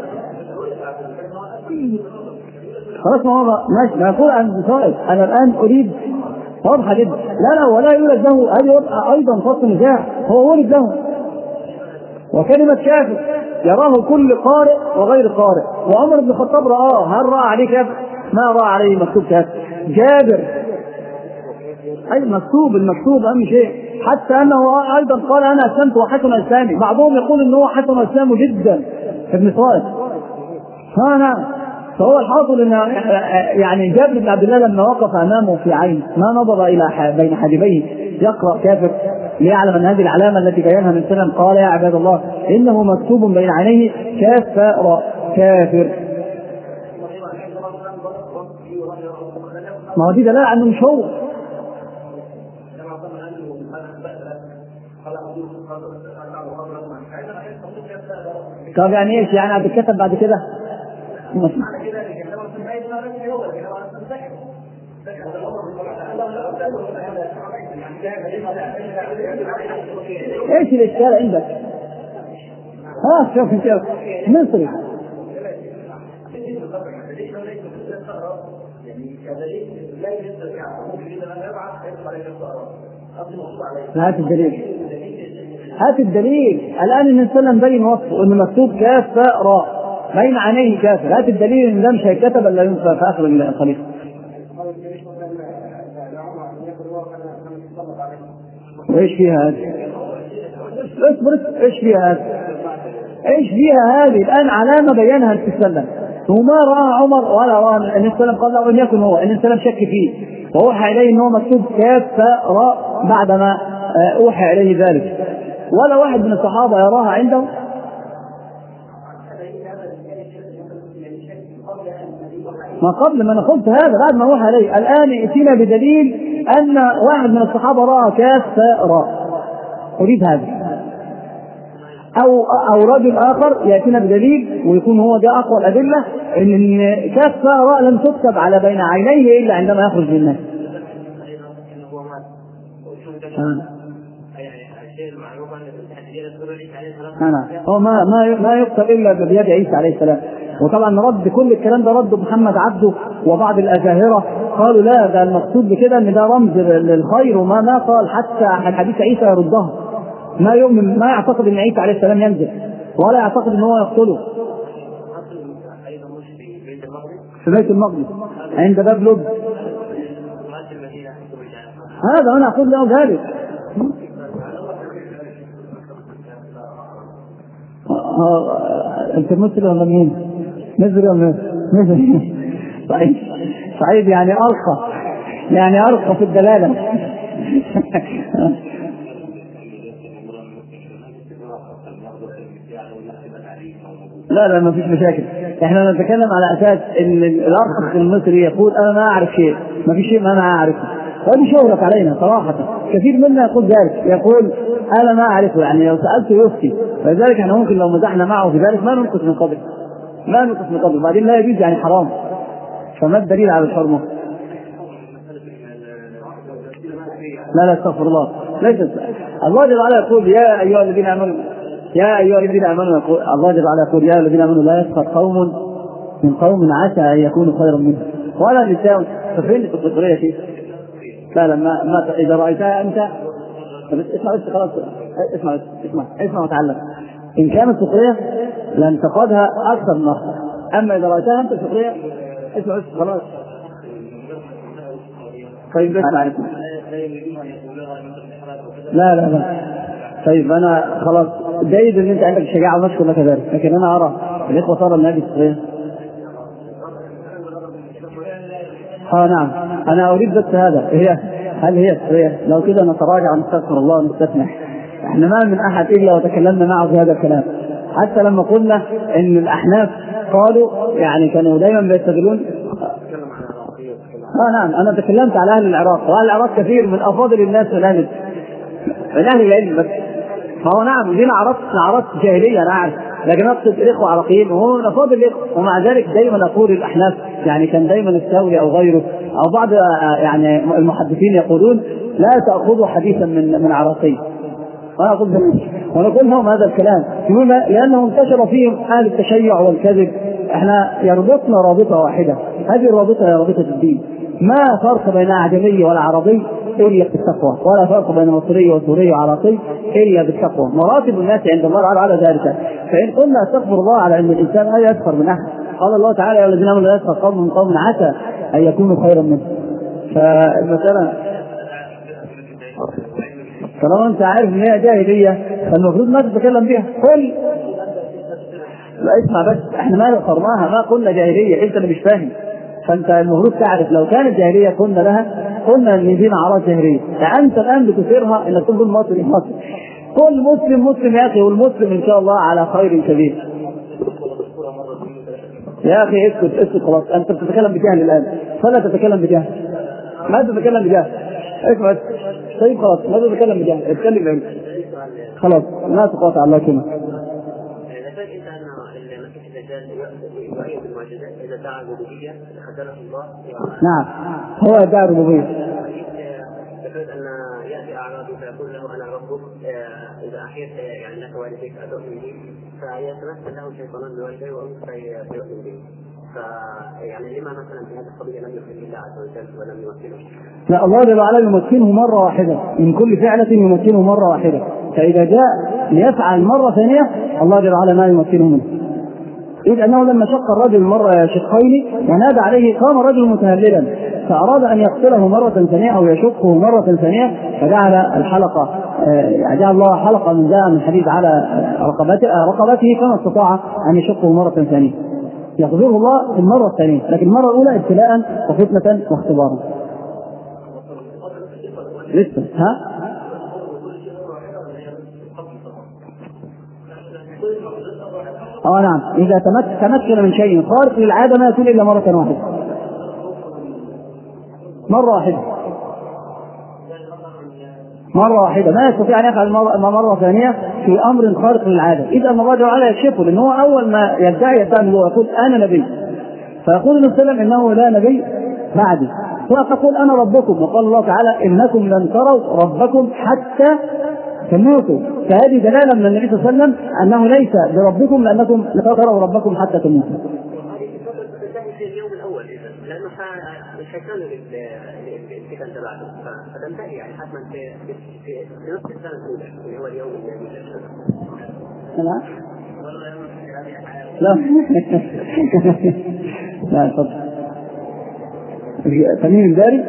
خلاص ما هو ماشي، ما يقول عن صائد. انا الان اريد واضحه جدا، لا لا ولا يولد له، هذه ايضا فصل نزاع، هو ولد له. وكلمه كافر يراه كل قارئ وغير قارئ، وعمر بن الخطاب رآه، هل رأى عليه كافر؟ ما رأى عليه مكتوب كافر. جابر اي مكتوب، المكتوب اهم شيء، حتى انه ايضا قال انا اسلمت وحسن اسلامي. بعضهم يقول ان هو حسن اسلامه جدا ابن صائد. ها نعم. فهو الحاصل ان يعني جابر بن عبد الله لما وقف امامه في عين ما نظر الى بين حاجبيه يقرا كافر ليعلم ان هذه العلامه التي بينها من سلم، قال يا عباد الله انه مكتوب بين عينيه كاف راء كافر. ما هو دي دلالة عنه مش هو. طب يعني ايش يعني هتتكتب بعد كده؟ ايش الاشكال عندك؟ ها شوف انت مصري هات الدليل، هات الدليل. الآن النبي صلى الله عليه وسلم بين وصفه إنه مكتوب كاف فاء راء بين عينيه كافر. هات الدليل إن ده مش هيتكتب إلا ينفع في آخر الخليفة. إيش فيها هذه؟ اصبر، إيش فيها هذه؟ إيش فيها هذه؟ الآن علامة بينها النبي صلى الله عليه وسلم وما رأى عمر ولا رأى النبي صلى الله عليه وسلم، قال له إن يكن هو النبي صلى الله عليه وسلم شك فيه وأوحى إليه إنه مكتوب كاف فاء راء بعدما أوحى إليه ذلك، ولا واحد من الصحابة يراها عنده. ما قبل ما أنا قلت هذا بعد ما أوحى إليه. الآن ائتنا بدليل أن واحد من الصحابة رأى كاف فاء راء، أريد هذا. أو أو رجل آخر يأتينا بدليل ويكون هو ده أقوى الأدلة إن كاف فاء راء لم تكتب على بين عينيه إلا عندما يخرج من الناس. أنا هو ما ما ما يكتب إلا بيد عيسى عليه السلام. وطبعا رد كل الكلام ده رد محمد عبده وبعض الأزاهرة، قالوا لا ده المقصود بكده إن ده رمز للخير، وما ما قال حتى حديث عيسى يردها. ما يؤمن ما يعتقد إن عيسى عليه السلام ينزل ولا يعتقد إن هو يقتله. في بيت المقدس عند باب لب. هذا أنا أقول له ذلك. أنت مثل ولا مين؟ نزل ولا نزل؟ صحيح صحيح يعني أرقى، يعني أرقى في الدلالة. لا لا ما فيش مشاكل. احنا نتكلم على اساس ان الارخص المصري يقول انا ما اعرف شيء، ما في شيء ما انا اعرفه، وهذه شهرت علينا صراحه. كثير منا يقول ذلك، يقول انا ما اعرفه، يعني لو سالته يفتي. فلذلك احنا ممكن لو مزحنا معه في ذلك ما ننقص من قدره، ما ننقص من قدره، بعدين لا يجوز يعني حرام. فما الدليل على الحرمه؟ لا لا استغفر الله، ليس الله جل وعلا يقول يا ايها الذين امنوا يا أيها الذين آمنوا، يقول الله جل وعلا يقول يا الذين آمنوا لا يسخر قوم من قوم عسى أن يكونوا خيرا منهم ولا نساء. ففين في الفطرية شيء؟ لا لا ما, ما إذا رأيتها أنت اسمع بس خلاص، اسمع اسمع اسمع وتعلم. إن كانت فطرية لانتقدها أكثر من أخر، أما إذا رأيتها أنت فطرية اسمع بس خلاص. طيب اسمع اسمع لا لا لا طيب أنا خلاص جيد ان انت عندك شجاعه ونشكر لك ذلك، لكن انا ارى الاخوه صار النادي الصغير. اه نعم انا اريد بس هذا، هي هل هي الصغير؟ لو كده نتراجع ونستغفر الله ونستسمح. احنا ما من احد الا وتكلمنا معه في هذا الكلام، حتى لما قلنا ان الاحناف قالوا يعني كانوا دائما بيستدلون. اه نعم انا تكلمت على اهل العراق، واهل العراق كثير من افاضل الناس من اهل من اهل العلم، بس فهو نعم دي نعرات نعرات جاهليه انا عارف، لكن اقصد الاخوه عراقيين وهو من افاضل الاخوه. ومع ذلك دائما اقول الاحناف يعني كان دائما الثوري او غيره او بعض يعني المحدثين يقولون لا تاخذوا حديثا من من عراقي. وانا اقول ونقول لهم هذا الكلام لانه انتشر فيهم حال التشيع والكذب. احنا يربطنا رابطه واحده، هذه الرابطه هي رابطه الدين. ما فرق بين اعجمي ولا عربي الا بالتقوى، ولا فرق بين مصري وسوري وعراقي الا بالتقوى. مراتب الناس عند الله على ذلك. فان قلنا استغفر الله على ان الانسان لا يسخر من احد، قال الله تعالى يا الذين امنوا لا يسخر قوم من قوم عسى ان يكونوا خيرا منهم. فالمساله طالما انت عارف ان هي جاهليه فالمفروض ما تتكلم بها. قل لا اسمع بس، احنا ما ذكرناها، ما قلنا جاهليه، انت اللي مش فاهم. فانت المفروض تعرف لو كانت جاهليه قلنا لها، قلنا ان دي اعراض جاهليه. فانت الان بتثيرها انك تقول مصري مصري. قل مسلم مسلم يا اخي، والمسلم ان شاء الله على خير كبير. يا اخي اسكت اسكت خلاص، انت بتتكلم بجهل الان، فلا تتكلم بجهل، ما تتكلم بجهل، اسمع طيب خلاص ما تتكلم بجهل، اتكلم بعلم خلاص، ما تقاطع الله كلمه. ذكرت انت ان المسيح الدجال يؤيد بالمعجزات اذا دعا الربوبيه خذله الله. نعم هو دعا الربوبيه. ذكرت ان ياتي اعرابي فيقول له انا ربك اذا احييت يعني لك والديك اتؤمن بي، فيتمثل له شيطانان بوالديه وامك فيؤمن به. فيعني لما مثلا في هذه القضيه لم يخرج الله عز وجل ولم يمثله؟ لا، الله جل وعلا يمكنه مره واحده من كل فعله، يمكنه مره واحده، فاذا جاء ليفعل مره ثانيه الله جل وعلا ما يمكنه منه. إذ أنه لما شق الرجل مرة شقين ونادى عليه قام رجل متهللا، فأراد أن يقتله مرة ثانية أو يشقه مرة ثانية، فجعل الحلقة يعني جعل الله حلقة من جاء من حديد على رقبته رقبته كما استطاع أن يشقه مرة ثانية، يقدره الله في المرة الثانية، لكن المرة الأولى ابتلاء وفتنة واختبارا. لسه ها؟ اه نعم، اذا تمكن من شيء خارق للعاده ما يكون الا مره واحده، مره واحده مره واحده ما يستطيع ان يفعل مره, مرة ثانيه في امر خارق للعاده. اذا الله جل وعلا يكشفه، لان هو اول ما يدعي يدعي هو يقول انا نبي، فيقول النبي صلى الله عليه وسلم انه لا نبي بعدي، فيقول انا ربكم، وقال الله تعالى انكم لن تروا ربكم حتى تموتوا، فهذه دلاله من النبي صلى الله عليه وسلم انه ليس بربكم لانكم لا تروا ربكم حتى تموتوا. في اليوم الاول لانه الشيطان الفتن تبعته فتنتهي يعني حتما في في نصف السنه الاولى اللي هو اليوم الذي لا لا لا تفضل. تميم الداري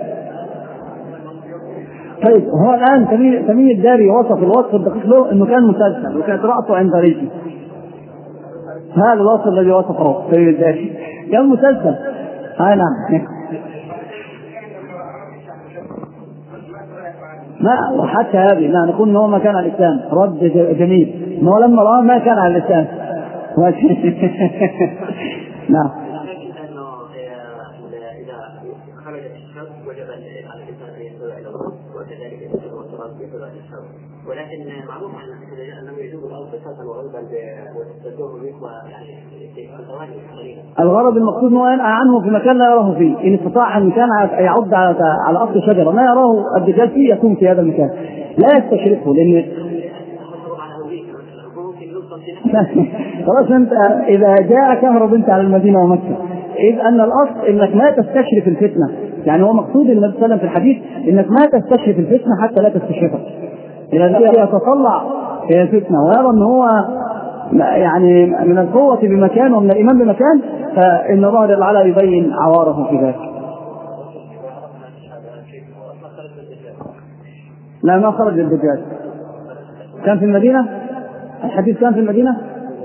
طيب، هو الآن تميم الداري وصف الوصف الدقيق له أنه كان مسلسل وكانت رأسه عند ريشه، هذا الوصف الذي وصفه تميم الداري كان مسلسل. هاي نعم ما وحتى هذه لا نقول أنه ما كان على الإسلام، رد جميل أنه لما رأى ما كان على الإسلام. نعم ولكن معروف عن انه يجوز الارض بساطا وغلبا وتدور به يعني الغرض المقصود انه ينأى عنه في مكان لا يراه فيه، ان استطاع ان كان يعض على اصل شجره ما يراه الدجال فيه يكون في هذا المكان، لا يستشرفه لان خلاص انت اذا جاء كهرب انت على المدينه ومكه، اذ ان الاصل انك ما تستشرف الفتنه، يعني هو مقصود النبي صلى الله عليه وسلم في الحديث انك ما تستشرف الفتنه حتى لا تستشرفها. إذا يتطلع في الفتنة ويرى أنه هو يعني من القوة بمكان ومن الإيمان بمكان، فإن الله جل وعلا يبين عواره في ذلك. لا ما خرج الدجال، كان في المدينة، الحديث كان في المدينة.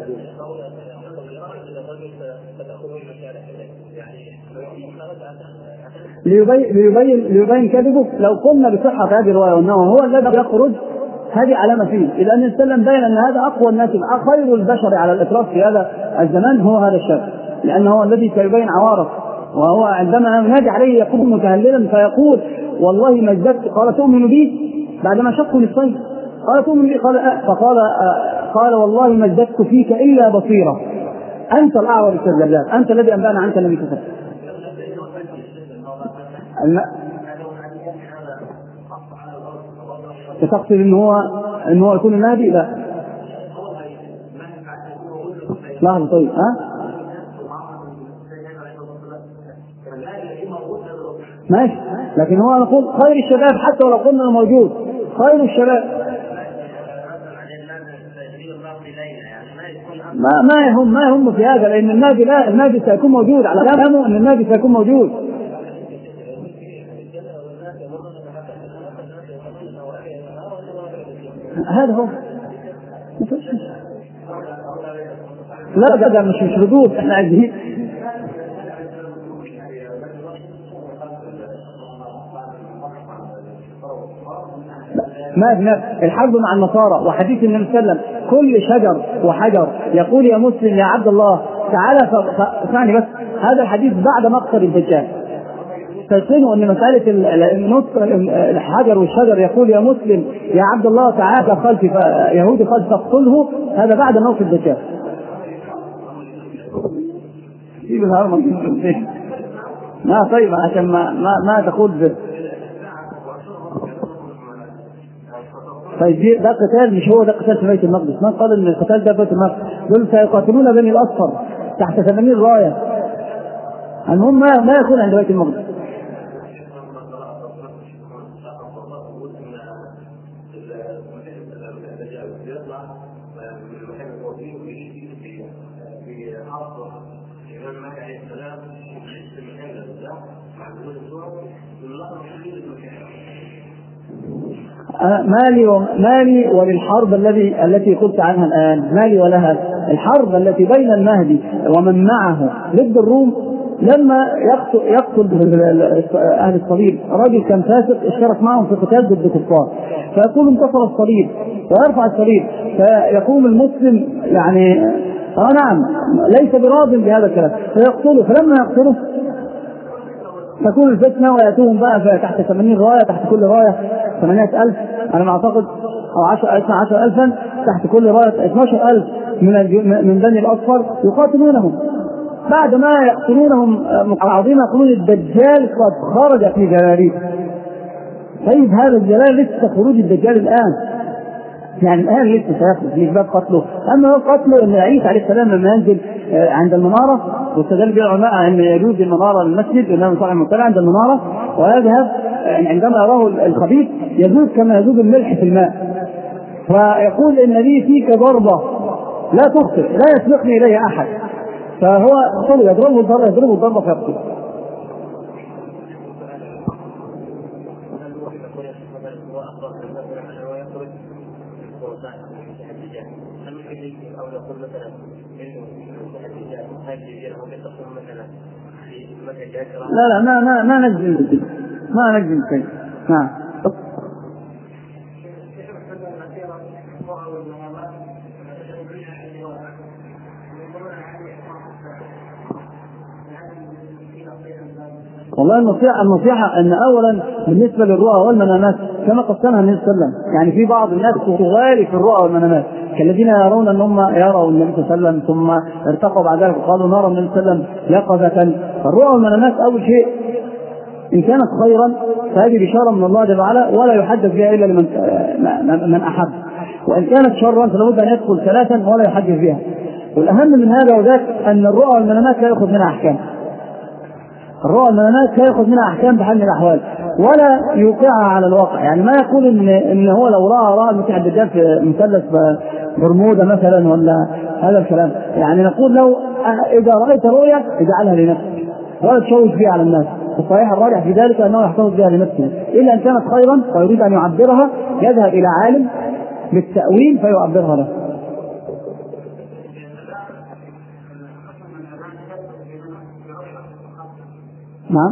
ليبين, ليبين, ليبين كذبه. لو قلنا بصحة هذه الرواية وأنه هو الذي يخرج هذه علامة فيه، إذا أن السلام بين أن هذا أقوى الناس خير البشر على الإطلاق في هذا الزمان هو هذا الشاب، لأنه هو الذي سيبين عواره، وهو عندما ينادي عليه يقوم متهللا فيقول والله ما ازددت، قال تؤمن بي بعدما شقوا للصيد، قال تؤمن بي، قال أه. فقال أه قال والله ما ازددت فيك إلا بصيرة، أنت الأعور الكذاب، أنت الذي أنبأنا عنك النبي صلى الله عليه وسلم. تقصد ان هو ان هو يكون النبي؟ لا لحظه طيب ها ماشي، لكن هو نقول خير الشباب حتى ولو قلنا موجود خير الشباب ما ما يهم ما يهم في هذا، لان النبي لا النبي سيكون موجود على كلامه ان النبي سيكون موجود. هذا هو لا ده مش مش ردود، احنا عايزين ما بنفس الحرب مع النصارى، وحديث النبي صلى الله عليه وسلم كل شجر وحجر يقول يا مسلم يا عبد الله تعالى اسمعني بس، هذا الحديث بعد مقتل الدجال. تيقنوا ان مساله النص الحجر والشجر يقول يا مسلم يا عبد الله تعالى خلفي يهودي قد تقتله، هذا بعد موت الدجال. سيب الهرم ما طيب عشان ما ما, ما تقول. طيب ده قتال، مش هو ده قتال في بيت المقدس. من قال ان القتال ده في بيت المقدس؟ دول سيقاتلون بني الاصفر تحت ثمانين رايه. المهم ما, ما يكون عند بيت المقدس. مالي ومالي وللحرب الذي التي قلت عنها الآن، مالي ولها. الحرب التي بين المهدي ومن معه ضد الروم، لما يقتل, يقتل أهل الصليب رجل كان فاسق اشترك معهم في قتال ضد الكفار، فيقول انتصر الصليب ويرفع الصليب، فيقوم المسلم يعني اه نعم ليس براض بهذا الكلام فيقتله، فلما يقتله تكون الفتنة ويأتوهم بقى تحت ثمانين راية، تحت كل راية ثمانية ألف أنا ما أعتقد، أو عشر عشر ألفا تحت كل راية اثناشر ألف من من بني الأصفر يقاتلونهم. بعد ما يقتلونهم متعاظمين يقولون الدجال قد خرج في جلاليب. طيب هذا الجلال لسه خروج الدجال الآن، يعني الآن لسه سيخرج، مش باب قتله. أما هو قتله أن عيسى عليه السلام لما ينزل عند المنارة، واستدل به العلماء أن يجوز المنارة للمسجد لأنه صالح المطلع عند المنارة، ويذهب عندما يراه الخبيث يذوب كما يذوب الملح في الماء، فيقول النبي فيك ضربة لا تخطئ لا يسبقني إليها أحد، فهو يضربه الضربة يضربه الضربة فيقتل. لا لا ما ما ما نجزم ما نجزم شيء. نعم. والله النصيحة النصيحة أن أولا بالنسبة للرؤى والمنامات كما قسمها النبي صلى الله عليه وسلم، يعني في بعض الناس تغالي في الرؤى والمنامات كالذين يرون أن هم يروا النبي صلى الله عليه وسلم ثم ارتقوا بعد ذلك وقالوا نرى النبي صلى الله عليه وسلم يقظة. الرؤى والمنامات أول شيء إن كانت خيرا فهذه بشارة من الله جل وعلا ولا يحدث بها إلا لمن من أحب، وإن كانت شرا فلابد أن يدخل ثلاثا ولا يحدث بها. والأهم من هذا وذاك أن الرؤى والمنامات لا يأخذ منها أحكام. الرؤى والمنامات لا يأخذ منها أحكام بحال من الأحوال ولا يوقعها على الواقع. يعني ما يقول إن إن هو لو رأى رأى المسيح الدجال في مثلث برمودا مثلا ولا هذا الكلام، يعني نقول له إذا رأيت رؤيا اجعلها لنفسك ولا تشوش بها على الناس. الصحيح الراجح في ذلك أنه يحتفظ بها لنفسه، إلا أن كانت خيرا ويريد أن يعبرها يذهب إلى عالم بالتأويل فيعبرها له. نعم.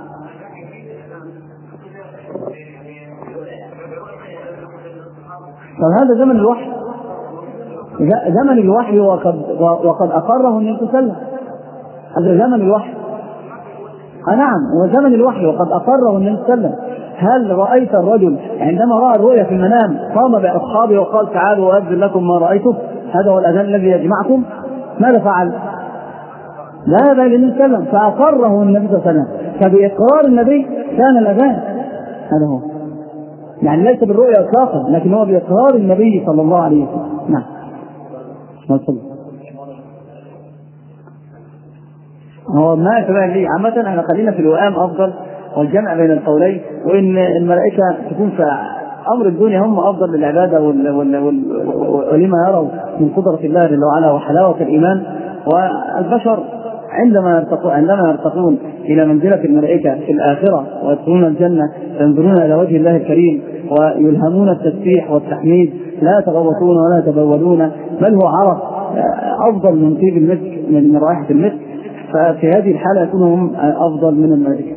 فهذا زمن الوحي، زمن الوحي وقد وقد أقره النبي صلى الله عليه وسلم. هذا زمن الوحي. آه نعم وزمن الوحي وقد أقره النبي صلى الله عليه وسلم. هل رأيت الرجل عندما رأى الرؤيا في المنام قام بأصحابه وقال تعالوا وأذن لكم ما رأيته، هذا هو الأذان الذي يجمعكم؟ ماذا فعل؟ ذهب إلى النبي صلى الله عليه وسلم فأقره النبي صلى الله عليه وسلم، فبإقرار النبي كان الأذان. هذا هو، يعني ليس بالرؤيا إطلاقا لكن هو بإقرار النبي صلى الله عليه وسلم. نعم. هو ما يتبع لي عامة احنا خلينا في الوئام أفضل والجمع بين القولين، وإن الملائكة تكون في أمر الدنيا هم أفضل للعبادة ولما يروا من قدرة الله جل وعلا وحلاوة الإيمان. والبشر عندما يرتقون عندما يرتقون إلى منزلة الملائكة في الآخرة ويدخلون الجنة ينظرون إلى وجه الله الكريم ويلهمون التسبيح والتحميد لا يتغوطون ولا يتبولون، بل هو عرف أفضل من طيب المسك من رائحة المسك، ففي هذه الحالة يكونوا هم أفضل من الملائكة.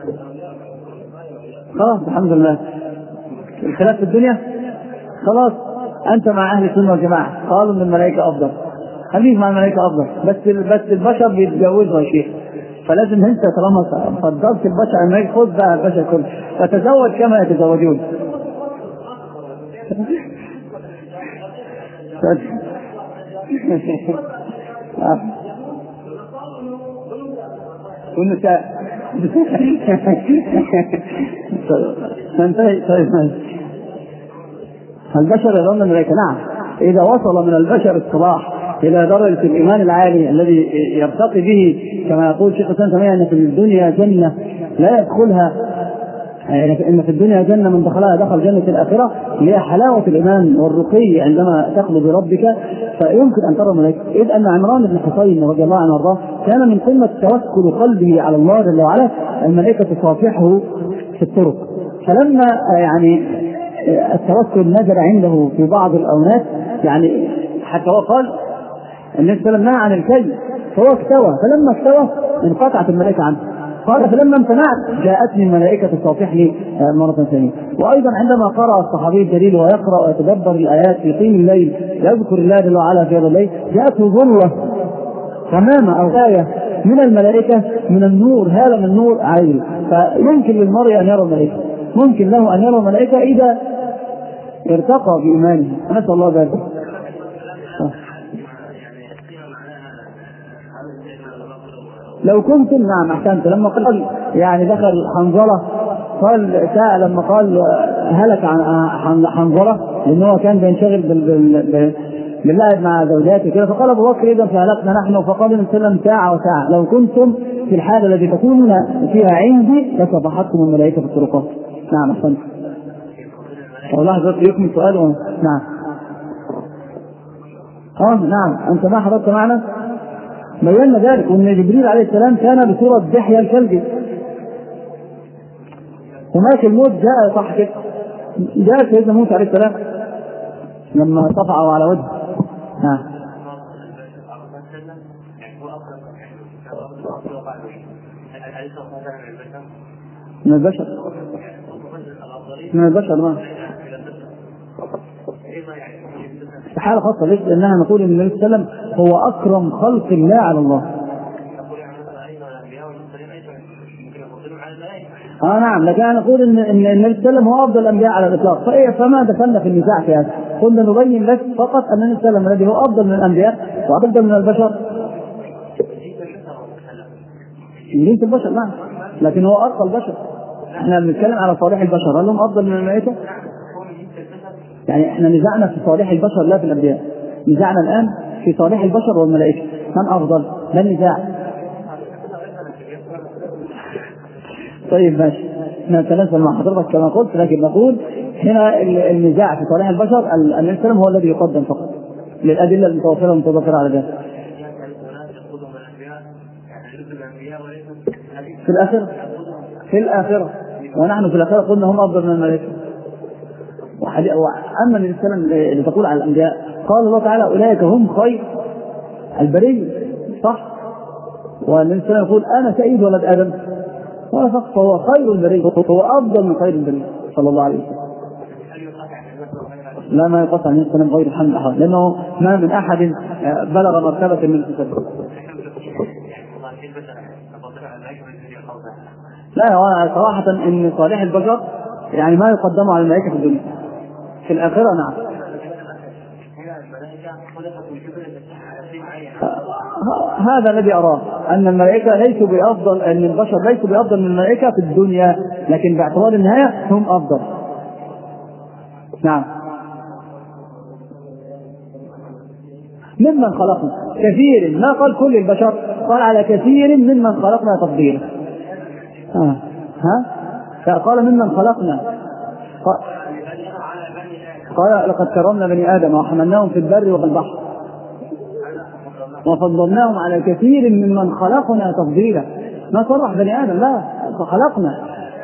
خلاص الحمد لله. الخلاف في الدنيا خلاص أنت مع أهل السنة والجماعة قالوا أن الملائكة أفضل، خليك مع الملائكة أفضل. بس بس البشر بيتجوزوا يا شيخ، فلازم أنت طالما فضلت البشر الملائكة خذ بقى البشر كله فتزوج كما يتزوجون. والنساء طيب البشر يظن الملائكة. نعم، إذا وصل من البشر الصلاح إلى درجة الإيمان العالي الذي يرتقي به كما يقول شيخ الإسلام تيمية أن في الدنيا جنة لا يدخلها، إن في الدنيا جنة من دخلها دخل جنة الآخرة، هي حلاوة الإيمان والرقي عندما تخلو بربك، فيمكن أن ترى الملائكة. إذ أن عمران بن حصين رضي الله عنه وارضاه كان من قمة توكل قلبه على الله جل وعلا الملائكة تصافحه في الطرق، فلما يعني التوكل نزل عنده في بعض الأونات، يعني حتى هو قال النبي صلى الله عليه وسلم نهى عن الكي فهو اكتوى، فلما اكتوى انقطعت الملائكة عنه. قال فلما امتنعت جاءتني الملائكة تصافحني مرة ثانية. وأيضا عندما قرأ الصحابي الجليل ويقرأ ويتدبر الآيات في طين الليل يذكر الله جل وعلا في هذا الليل، جاءته ظلة تمامة أو غاية من الملائكة من النور، هذا من النور عالي، فيمكن للمرء أن يرى الملائكة، ممكن له أن يرى الملائكة إذا ارتقى بإيمانه. نسأل الله ذلك. لو كنت نعم أحسنت. لما قال يعني دخل حنظلة قال ساء لما قال هلك عن حنظلة لأنه كان بينشغل باللعب مع زوجاته كده، فقال أبو بكر إذا فهلكنا نحن، فقال النبي صلى الله عليه وسلم ساعة وساعة لو كنتم في الحالة التي تكونون فيها عندي لصفحتكم الملائكة في الطرقات. نعم أحسنت. والله حضرتك يكمل سؤاله. نعم اه نعم أنت ما حضرت معنا بينا ذلك، وأن جبريل عليه السلام كان بصورة دحية الكلب. هناك الموت جاء صح كده، جاء سيدنا موسى عليه السلام لما طفعه على وجهه. ها من البشر من البشر ما في حالة خاصة. ليش؟ لأنها نقول إن النبي صلى الله عليه وسلم هو أكرم خلق الله على الله. آه نعم، لكن أنا نقول إن إن النبي صلى الله عليه وسلم هو أفضل الأنبياء على الإطلاق، فإيه فما دخلنا في النزاع في هذا. قلنا نبين لك فقط أن النبي صلى الله عليه وسلم الذي هو أفضل من الأنبياء وأفضل من البشر. جنس البشر نعم، لكن هو أرقى البشر. إحنا بنتكلم على صالح البشر، هل هم أفضل من الملائكة؟ يعني إحنا نزعنا في صالح البشر لا في الأنبياء، نزعنا الآن في صالح البشر والملائكة من أفضل، لا النزاع. طيب ماشي، نتنزل مع حضرتك كما قلت، لكن نقول هنا النزاع في صالح البشر النبي صلى الله عليه وسلم هو الذي يقدم فقط للأدلة المتوفرة المتذكرة على ذلك. في الآخرة في الآخرة ونحن في الآخرة قلنا هم أفضل من الملائكة. وأما النبي صلى الله عليه وسلم اللي تقول على الأنبياء قال الله تعالى أولئك هم خير البرية، صح؟ والنبي صلى الله عليه وسلم يقول أنا سيد ولد آدم، فهو خير البرية، هو أفضل من خير البرية صلى الله عليه وسلم. لا ما يقطع النبي صلى الله عليه وسلم غير الحمد أحد، لأنه ما من أحد بلغ مرتبة من الكتاب. لا صراحة إن صالح البشر يعني ما يقدموا على الملائكة في الدنيا، في الآخرة نعم. هذا الذي أراه أن الملائكة ليسوا بأفضل، أن البشر ليسوا بأفضل من الملائكة في الدنيا، لكن باعتبار النهاية هم أفضل. نعم. ممن خلقنا كثير، ما قال كل البشر، قال على كثير ممن خلقنا تفضيلا. ها ها قال ممن خلقنا، قال لقد كرمنا بني آدم وحملناهم في البر وفي البحر وفضلناهم على كثير ممن خلقنا تفضيلا. ما صرح بني آدم، لا خلقنا.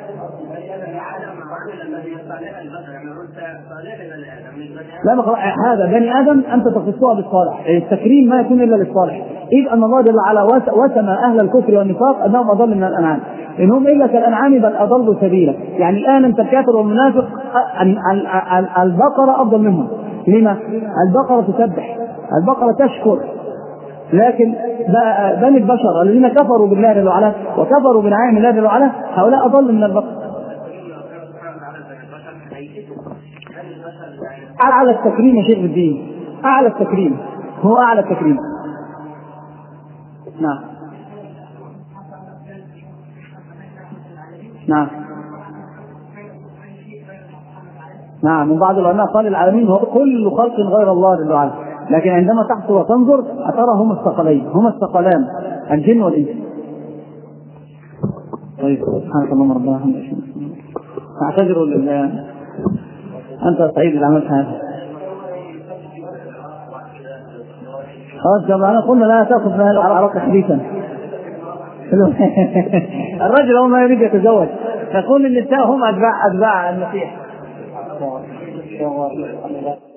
لا ما هذا بني آدم أنت تخصها بالصالح، التكريم ما يكون إلا للصالح، إذ أن الله جل وعلا وسم أهل الكفر والنفاق أنهم أضل من الأنعام، إنهم إلا كالأنعام بل أضلوا سبيلا. يعني الآن أنت الكافر والمنافق البقرة أفضل منهم. لما؟ البقرة تسبح، البقرة تشكر، لكن بني البشر الذين كفروا بالله جل وعلا وكفروا بنعيم الله جل وعلا هؤلاء أضل من البشر. أعلى التكريم يا شيخ الدين، أعلى التكريم هو أعلى التكريم. نعم نعم نعم. وبعض العلماء قال العالمين هو كل خلق غير الله جل وعلا، لكن عندما تحصل وتنظر أترى هما الثقلين، هما الثقلان الجن والإنس. طيب سبحانك اللهم ربنا وبحمدك أعتذر لله أنت سعيد العمل هذا. خلاص جماعة قلنا لا تأخذ من العراق حديثا. الرجل هو ما يريد يتزوج، تقول النساء هم أتباع أتباع المسيح.